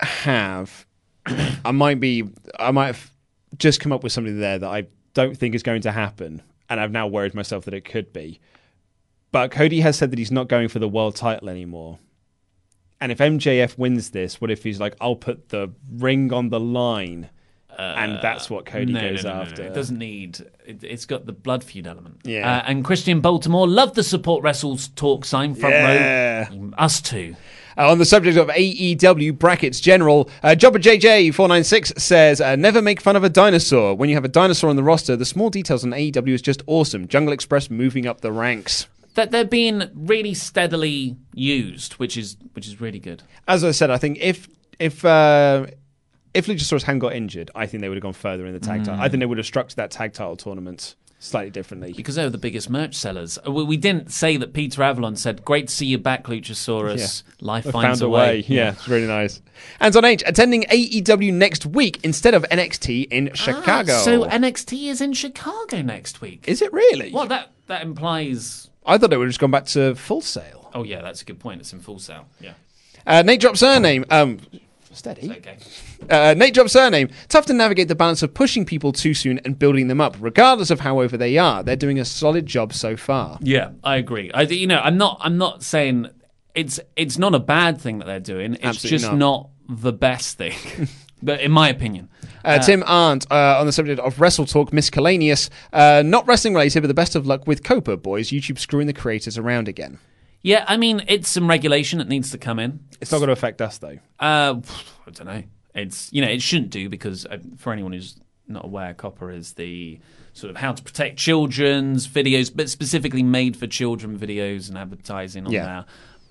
might have just come up with something there that I don't think is going to happen, and I've now worried myself that it could be. But Cody has said that he's not going for the world title anymore. And if MJF wins this, what if he's like, I'll put the ring on the line, and that's what Cody goes after? No. It doesn't need... It's got the blood feud element. Yeah. And Christian Baltimore, love the support wrestles talk sign front row. Us too. On the subject of AEW brackets general, Jobber JJ496 says, never make fun of a dinosaur. When you have a dinosaur on the roster, the small details on AEW is just awesome. Jungle Express moving up the ranks. That they're being really steadily used, which is really good. As I said, I think if Luchasaurus hadn't got injured, I think they would have gone further in the tag title. I think they would have structured that tag title tournament slightly differently. Because they were the biggest merch sellers. We didn't say that Peter Avalon said, great to see you back, Luchasaurus. Yeah. Life finds a way. Yeah, it's really nice. Anton H, attending AEW next week instead of NXT in Chicago. So NXT is in Chicago next week. Is it really? Well, that implies... I thought it would have just gone back to Full Sail. Oh, yeah, that's a good point. It's in Full Sail, yeah. Nate drops surname. Steady. Okay. Nate drops surname. Tough to navigate the balance of pushing people too soon and building them up, regardless of how over they are. They're doing a solid job so far. Yeah, I agree. I'm not saying it's not a bad thing that they're doing. It's Absolutely just not the best thing, but in my opinion. Tim Arndt, on the subject of Wrestle Talk Miscellaneous, not wrestling related, but the best of luck with Copa, boys. YouTube screwing the creators around again. Yeah, I mean, it's some regulation that needs to come in. It's not going to affect us, though. I don't know. It's it shouldn't do because for anyone who's not aware, Copper is the sort of how to protect children's videos, but specifically made for children videos and advertising on there.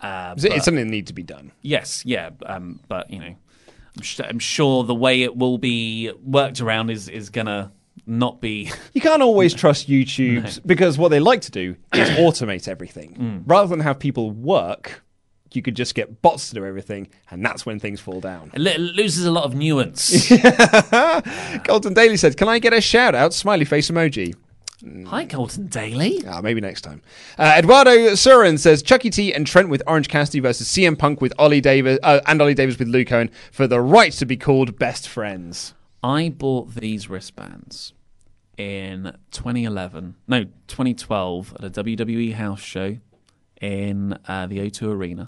It's something that needs to be done. Yes, yeah, but I'm sure the way it will be worked around is gonna not be. You can't always trust YouTube because what they like to do is automate everything rather than have people work. You could just get bots to do everything, and that's when things fall down. It loses a lot of nuance. Colton Daly said, "Can I get a shout out?" Smiley face emoji. Hi, Colton Daly. Maybe next time. Eduardo Surin says, Chucky T and Trent with Orange Cassidy versus CM Punk with Ollie Davis and Ollie Davis with Luke Owen for the right to be called best friends. I bought these wristbands in 2012 at a WWE house show in the O2 Arena.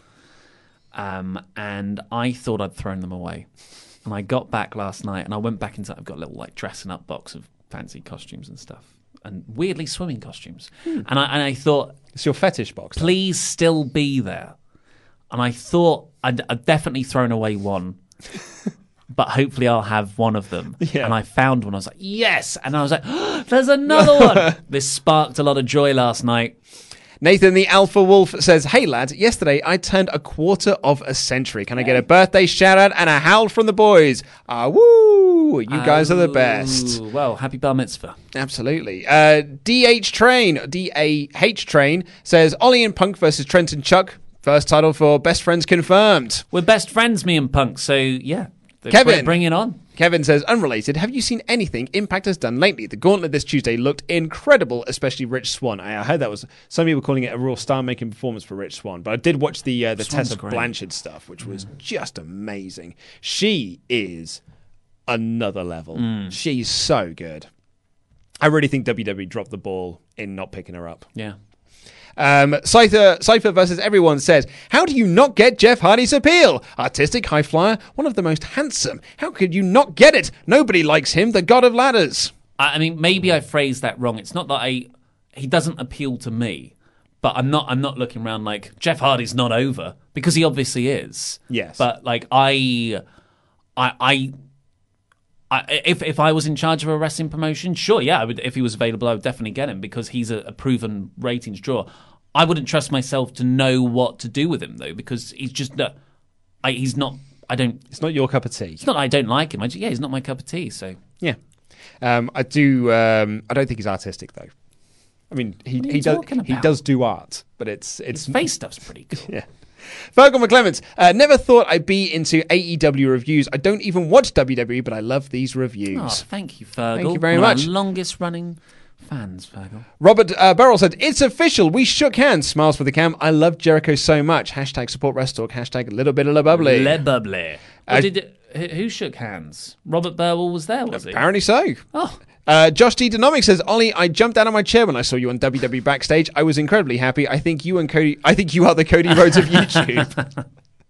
And I thought I'd thrown them away. And I got back last night and I went back inside. I've got a little dressing up box of fancy costumes and stuff. And weirdly swimming costumes. And I thought... It's your fetish box. Please still be there. And I thought I'd definitely thrown away one. But hopefully I'll have one of them. Yeah. And I found one. I was like, yes! And I was like, there's another one! This sparked a lot of joy last night. Nathan the Alpha Wolf says, hey lad, yesterday I turned a quarter of a century. Can I get a birthday shout out and a howl from the boys? Woo! You guys are the best. Well, happy bar mitzvah. Absolutely. DH Train says, Ollie and Punk versus Trent and Chuck. First title for Best Friends confirmed. We're best friends, me and Punk, so yeah. Kevin. Bring it on. Kevin says, unrelated, have you seen anything Impact has done lately? The gauntlet this Tuesday looked incredible, especially Rich Swann. I heard that was, some people calling it a real star-making performance for Rich Swann, but I did watch the Tessa Blanchard stuff, which was just amazing. She is another level. She's so good. I really think WWE dropped the ball in not picking her up. Yeah. Cypher versus everyone says, how do you not get Jeff Hardy's appeal? Artistic, high flyer, one of the most handsome. How could you not get it? Nobody likes him, the god of ladders. I mean, maybe I phrased that wrong. It's not that he doesn't appeal to me, but I'm not looking around like Jeff Hardy's not over, because he obviously is. Yes. But like if I was in charge of a wrestling promotion, sure, yeah, I would. If he was available, I would definitely get him because he's a proven ratings draw. I wouldn't trust myself to know what to do with him though, because he's just he's not. I don't. It's not your cup of tea. It's not that I don't like him. He's not my cup of tea. So yeah, I do. I don't think he's artistic though. I mean, he does do art, but it's his face stuff's pretty cool. Yeah. Fergal McClements, never thought I'd be into AEW reviews. I don't even watch WWE, but I love these reviews. Oh, thank you, Fergal. Thank you very much. Our longest running fans, Fergal. Robert Burrell said, it's official. We shook hands. Smiles for the cam. I love Jericho so much. Hashtag support WrestleTalk. Hashtag a little bit of la bubbly. Le bubbly. Who shook hands? Robert Burwell was there, was he? Apparently so. Oh. Josh D. Dynamics says, Ollie, I jumped out of my chair when I saw you on WWE Backstage. I was incredibly happy. I think you are the Cody Rhodes of YouTube.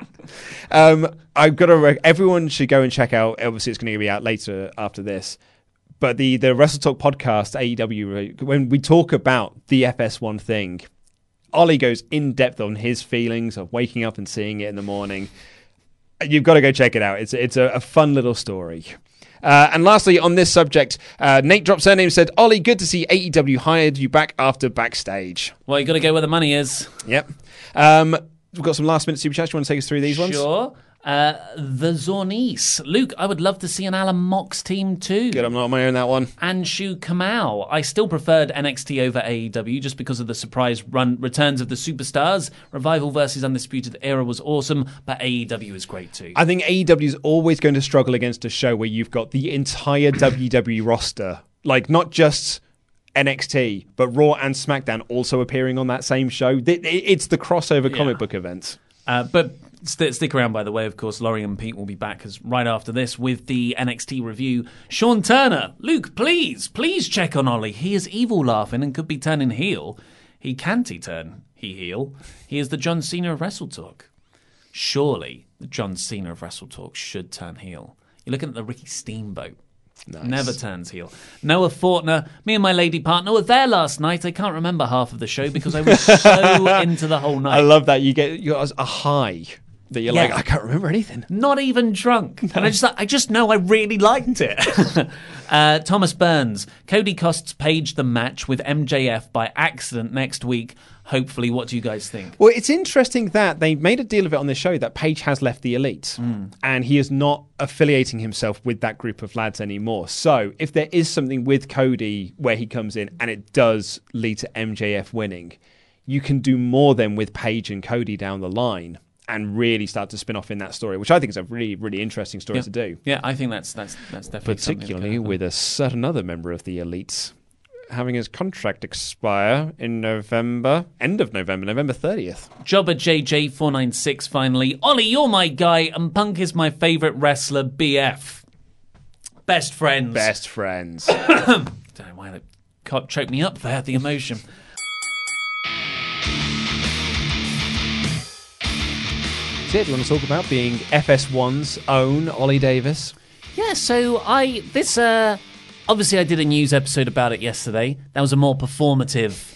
I've got to. Everyone should go and check out. Obviously, it's going to be out later after this. But the WrestleTalk podcast, AEW, when we talk about the FS1 thing, Ollie goes in depth on his feelings of waking up and seeing it in the morning. You've got to go check it out. It's a fun little story. And lastly, on this subject, Nate Drop Surname said, Ollie, good to see AEW hired you back after Backstage. Well, you got to go where the money is. Yep. We've got some last-minute super chats. You want to take us through these ones? Sure. The Zornice. Luke, I would love to see an Alan Mox team too. Good, I'm not on my own that one. Anshu Kamau. I still preferred NXT over AEW just because of the surprise returns of the superstars. Revival versus Undisputed Era was awesome, but AEW is great too. I think AEW is always going to struggle against a show where you've got the entire WWE roster. Like, not just NXT, but Raw and SmackDown also appearing on that same show. It's the crossover comic book event. But stick around, by the way. Of course, Laurie and Pete will be back right after this with the NXT review. Sean Turner, Luke, please check on Ollie. He is evil laughing and could be turning heel. He can't turn heel. He is the John Cena of WrestleTalk. Surely the John Cena of WrestleTalk should turn heel. You're looking at the Ricky Steamboat. Nice. Never turns heel. Noah Fortner, me and my lady partner were there last night. I can't remember half of the show because I was so into the whole night. I love that. You got a high. That you're Yeah. like, I can't remember anything. Not even drunk. And I just know I really liked it. Thomas Burns. Cody costs Paige the match with MJF by accident next week. Hopefully. What do you guys think? Well, it's interesting that they made a deal of it on this show that Paige has left the Elite and he is not affiliating himself with that group of lads anymore. So if there is something with Cody where he comes in and it does lead to MJF winning, you can do more than with Paige and Cody down the line and really start to spin off in that story, which I think is a really, really interesting story to do. Yeah, I think that's definitely particularly with a certain other member of the Elite having his contract expire in November, end of November, November 30th. Jobber JJ496 finally. Ollie, you're my guy, and Punk is my favourite wrestler, BF. Best friends. Best friends. Don't know why they can't choke me up there, the emotion. Do you want to talk about being FS1's own Ollie Davis? Yeah, so obviously I did a news episode about it yesterday. That was a more performative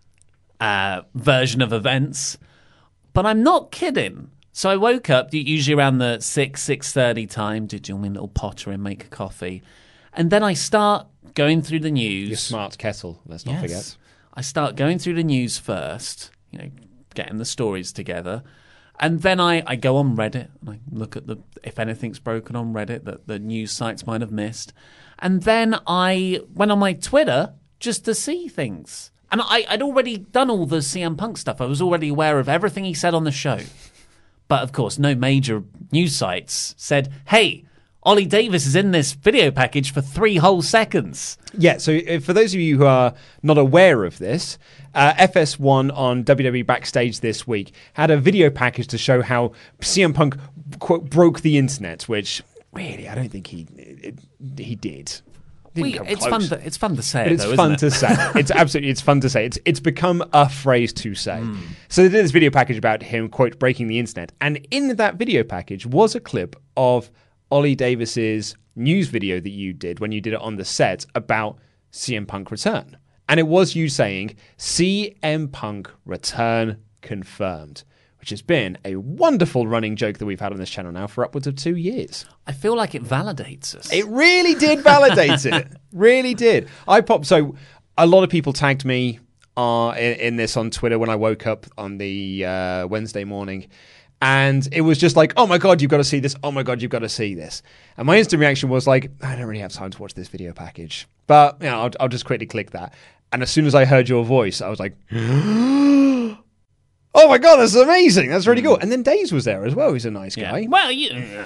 version of events. But I'm not kidding. So I woke up usually around the 6:30 time, do my little potter and make a coffee. And then I start going through the news. Your smart kettle, let's not forget. I start going through the news first, getting the stories together. And then I go on Reddit and I look at if anything's broken on Reddit that the news sites might have missed. And then I went on my Twitter just to see things. And I'd already done all the CM Punk stuff. I was already aware of everything he said on the show. But, of course, no major news sites said, hey, Ollie Davis is in this video package for 3 whole seconds. Yeah, so for those of you who are not aware of this, FS1 on WWE Backstage this week had a video package to show how CM Punk, quote, broke the internet, which really I don't think he did. It's fun to say. But it's fun to say. It's fun to say. It's become a phrase to say. So they did this video package about him, quote, breaking the internet. And in that video package was a clip of Ollie Davis's news video that you did when you did it on the set about CM Punk return. And it was you saying, CM Punk return confirmed, which has been a wonderful running joke that we've had on this channel now for upwards of 2 years. I feel like it validates us. It really did validate it. Really did. So a lot of people tagged me in this on Twitter when I woke up on the Wednesday morning. And it was just like, oh my God, you've got to see this. Oh my God, you've got to see this. And my instant reaction was like, I don't really have time to watch this video package. But I'll just quickly click that. And as soon as I heard your voice, I was like, oh my God, that's amazing. That's really cool. And then Daze was there as well. He's a nice guy. Yeah. Well,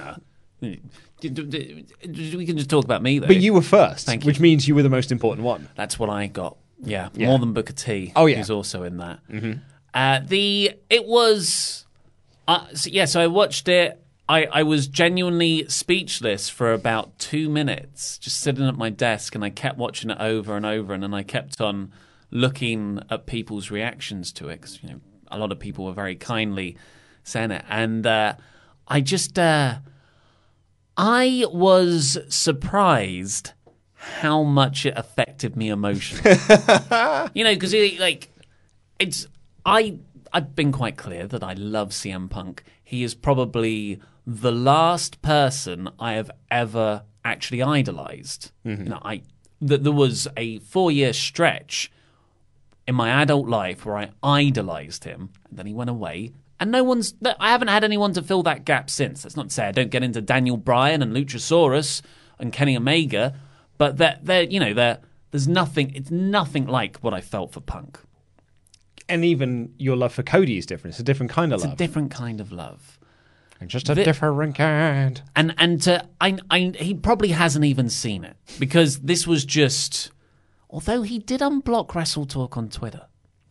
we can just talk about me, though. But you were first, Thank you. which means you were the most important one. That's what I got. Yeah. More than Booker T. Oh, yeah. Who's also in that. Mm-hmm. So I watched it. I was genuinely speechless for about 2 minutes, just sitting at my desk, and I kept watching it over and over, and then I kept on looking at people's reactions to it, because a lot of people were very kindly saying it, and I was surprised how much it affected me emotionally. Because I've been quite clear that I love CM Punk. He is probably the last person I have ever actually idolized. Mm-hmm. There was a 4-year stretch in my adult life where I idolized him, and then he went away. And I haven't had anyone to fill that gap since. That's not to say I don't get into Daniel Bryan and Luchasaurus and Kenny Omega, but there's nothing. It's nothing like what I felt for Punk. And even your love for Cody is different. It's a different kind of love. It's a different kind of love. And just a different kind. And he probably hasn't even seen it, because this was just. Although he did unblock Wrestle Talk on Twitter.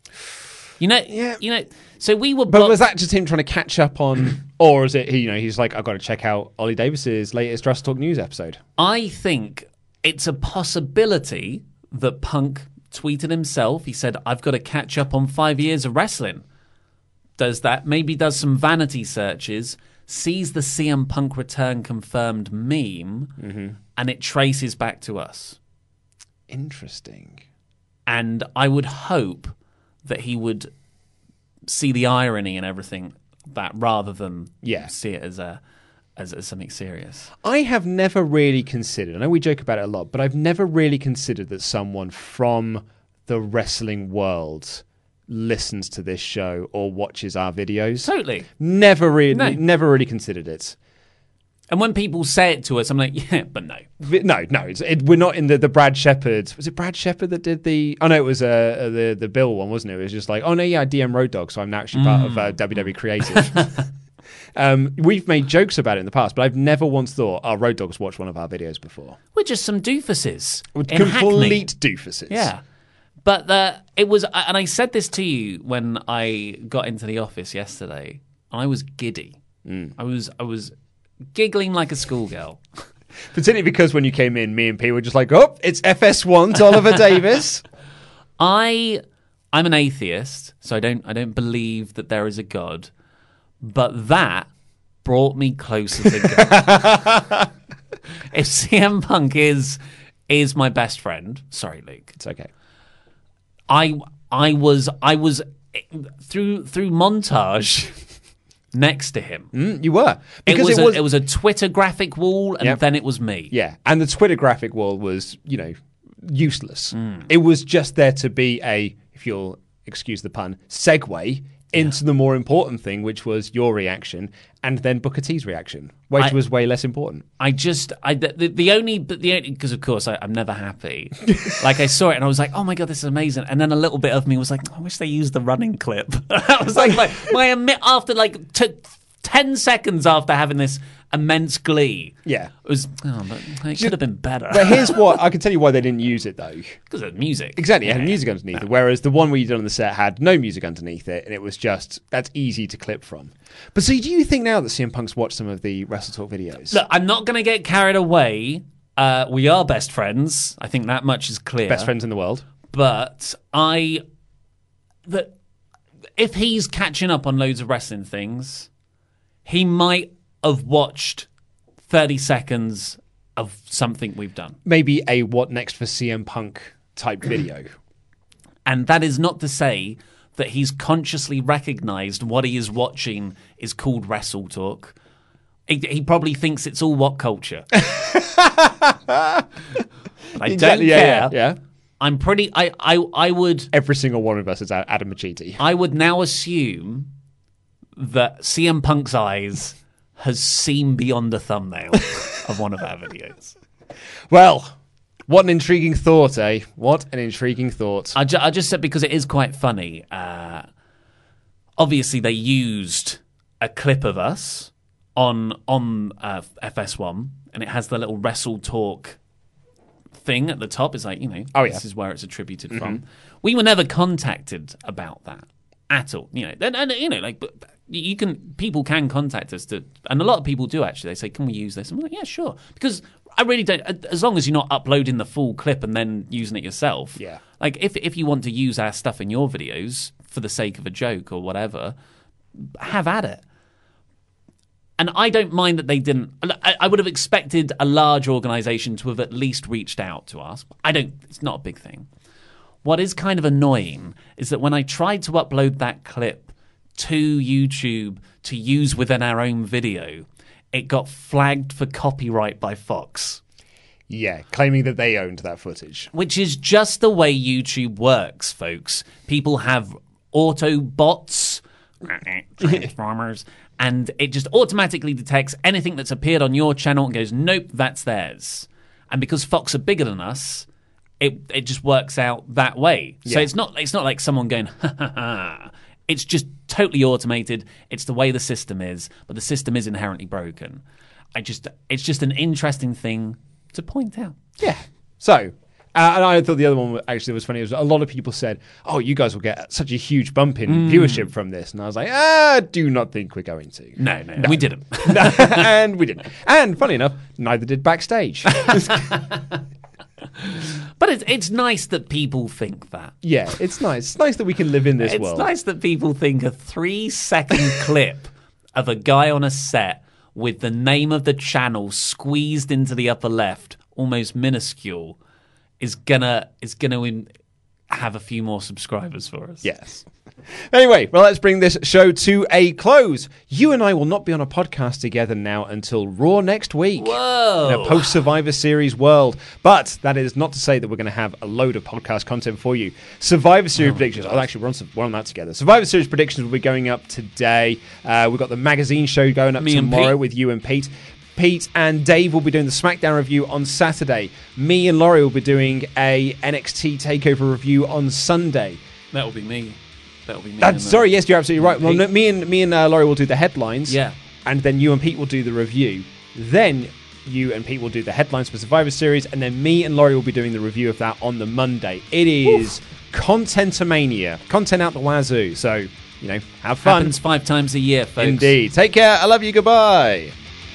So we were. But was that just him trying to catch up on, or is it he's like, I've got to check out Ollie Davis's latest Wrestle Talk news episode? I think it's a possibility that Punk tweeted himself. He said, I've got to catch up on 5 years of wrestling. Does some vanity searches, sees the CM Punk return confirmed meme, and it traces back to us. Interesting. And I would hope that he would see the irony and everything that rather than Yeah. see it as something serious. I have never really considered, I know we joke about it a lot, but I've never really considered that someone from the wrestling world listens to this show or watches our videos. Totally. Never really considered it. And when people say it to us, I'm like, yeah, but no. No, we're not in the Brad Shepard. Was it Brad Shepard that did the? Oh no, it was the Bill one, wasn't it? It was just like, oh no, yeah, I DM Road Dogg, so I'm now actually part of WWE Creative. We've made jokes about it in the past, but I've never once thought, oh, Road Dogg's watched one of our videos before. We're just some doofuses. Complete doofuses. Yeah. But it was, and I said this to you when I got into the office yesterday, and I was giddy. I was giggling like a schoolgirl. Particularly because when you came in, me and P were just like, oh, it's FS1 to Oliver Davis. I'm an atheist, so I don't believe that there is a God. But that brought me closer to God. If CM Punk is my best friend, sorry, Luke. It's okay. I was through montage next to him. You were, because it was a Twitter graphic wall, and then it was me. Yeah, and the Twitter graphic wall was useless. It was just there to be a, if you'll excuse the pun, segue into the more important thing, which was your reaction, and then Booker T's reaction, which was way less important. The only because of course I'm never happy. Like I saw it and I was like, oh my god, this is amazing. And then a little bit of me was like, I wish they used the running clip. I was like after 10 seconds after having this immense glee. Yeah. It was, but it could have been better. But here's what, I can tell you why they didn't use it though. Because of music. Exactly, it had music underneath it, whereas the one we did on the set had no music underneath it, and it was just, that's easy to clip from. But so do you think now that CM Punk's watched some of the Wrestle Talk videos? Look, I'm not going to get carried away. We are best friends. I think that much is clear. Best friends in the world. But if he's catching up on loads of wrestling things, he might have watched 30 seconds of something we've done. Maybe a what next for CM Punk type video. And that is not to say that he's consciously recognized what he is watching is called Wrestle Talk. He probably thinks it's all what culture. I don't care. Yeah. I'm pretty... I would... Every single one of us is Adam Machiti. I would now assume that CM Punk's eyes has seen beyond the thumbnail of one of our videos. Well, what an intriguing thought, eh? What an intriguing thought. I just said because it is quite funny. Obviously, they used a clip of us on FS1, and it has the little Wrestle Talk thing at the top. It's like, this is where it's attributed from. We were never contacted about that at all. People can contact us and a lot of people do actually. They say, can we use this? And we're like, yeah, sure. Because I really don't, as long as you're not uploading the full clip and then using it yourself. Yeah. Like if you want to use our stuff in your videos for the sake of a joke or whatever, have at it. And I don't mind that they didn't. I would have expected a large organisation to have at least reached out to us. It's not a big thing. What is kind of annoying is that when I tried to upload that clip to YouTube to use within our own video, it got flagged for copyright by Fox. Yeah, claiming that they owned that footage. Which is just the way YouTube works, folks. People have Autobots, Transformers, and it just automatically detects anything that's appeared on your channel and goes, nope, that's theirs. And because Fox are bigger than us, it just works out that way. Yeah. So it's not like someone going, ha ha ha. It's just totally automated. It's the way the system is, but the system is inherently broken. It's just an interesting thing to point out. Yeah. So, and I thought the other one actually was funny. A lot of people said, "Oh, you guys will get such a huge bump in viewership from this," and I was like, "I do not think we're going to." No, we didn't, and we didn't. And funny enough, neither did Backstage. But it's nice that people think that. Yeah, it's nice. It's nice that we can live in this world. It's nice that people think a 3-second clip of a guy on a set with the name of the channel squeezed into the upper left, almost minuscule, is gonna have a few more subscribers for us. Yes. Anyway, well, let's bring this show to a close. You and I will not be on a podcast together now until Raw next week. Whoa. In a post-Survivor Series world. But that is not to say that we're going to have a load of podcast content for you. Survivor Series predictions. Oh, actually, we're on that together. Survivor Series predictions will be going up today. We've got the magazine show going up tomorrow with you and Pete. Pete and Dave will be doing the SmackDown review on Saturday. Me and Laurie will be doing a NXT TakeOver review on Sunday. That will be me. Sorry, yes, you're absolutely right. Well, me and Laurie will do the headlines. Yeah. And then you and Pete will do the review. Then you and Pete will do the headlines for Survivor Series. And then me and Laurie will be doing the review of that on the Monday. It is Contentomania. Content out the wazoo. So, have fun. Happens 5 times a year, folks. Indeed. Take care. I love you. Goodbye.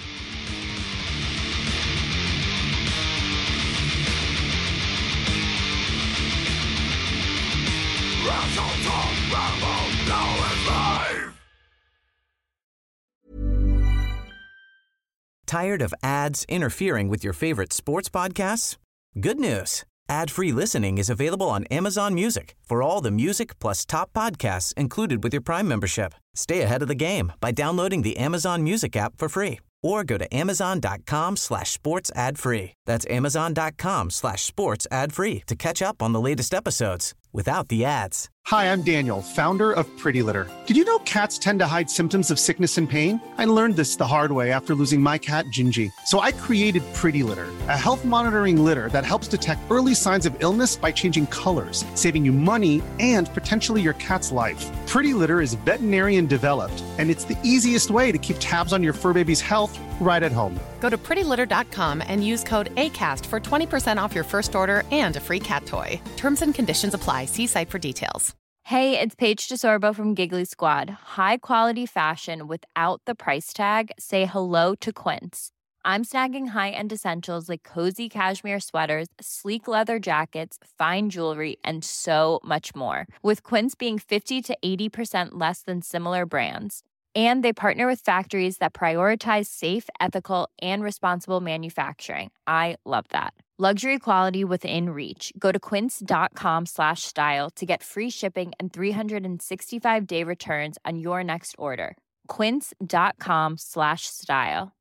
Tired of ads interfering with your favorite sports podcasts? Good news. Ad-free listening is available on Amazon Music for all the music plus top podcasts included with your Prime membership. Stay ahead of the game by downloading the Amazon Music app for free or go to amazon.com/sports ad free. That's amazon.com/sports ad free to catch up on the latest episodes without the ads. Hi, I'm Daniel, founder of Pretty Litter. Did you know cats tend to hide symptoms of sickness and pain? I learned this the hard way after losing my cat, Gingy. So I created Pretty Litter, a health monitoring litter that helps detect early signs of illness by changing colors, saving you money and potentially your cat's life. Pretty Litter is veterinarian developed, and it's the easiest way to keep tabs on your fur baby's health right at home. Go to prettylitter.com and use code ACAST for 20% off your first order and a free cat toy. Terms and conditions apply. See site for details. Hey, it's Paige DeSorbo from Giggly Squad. High quality fashion without the price tag. Say hello to Quince. I'm snagging high-end essentials like cozy cashmere sweaters, sleek leather jackets, fine jewelry, and so much more. With Quince being 50 to 80% less than similar brands. And they partner with factories that prioritize safe, ethical, and responsible manufacturing. I love that. Luxury quality within reach. Go to quince.com/style to get free shipping and 365-day returns on your next order. Quince.com/style.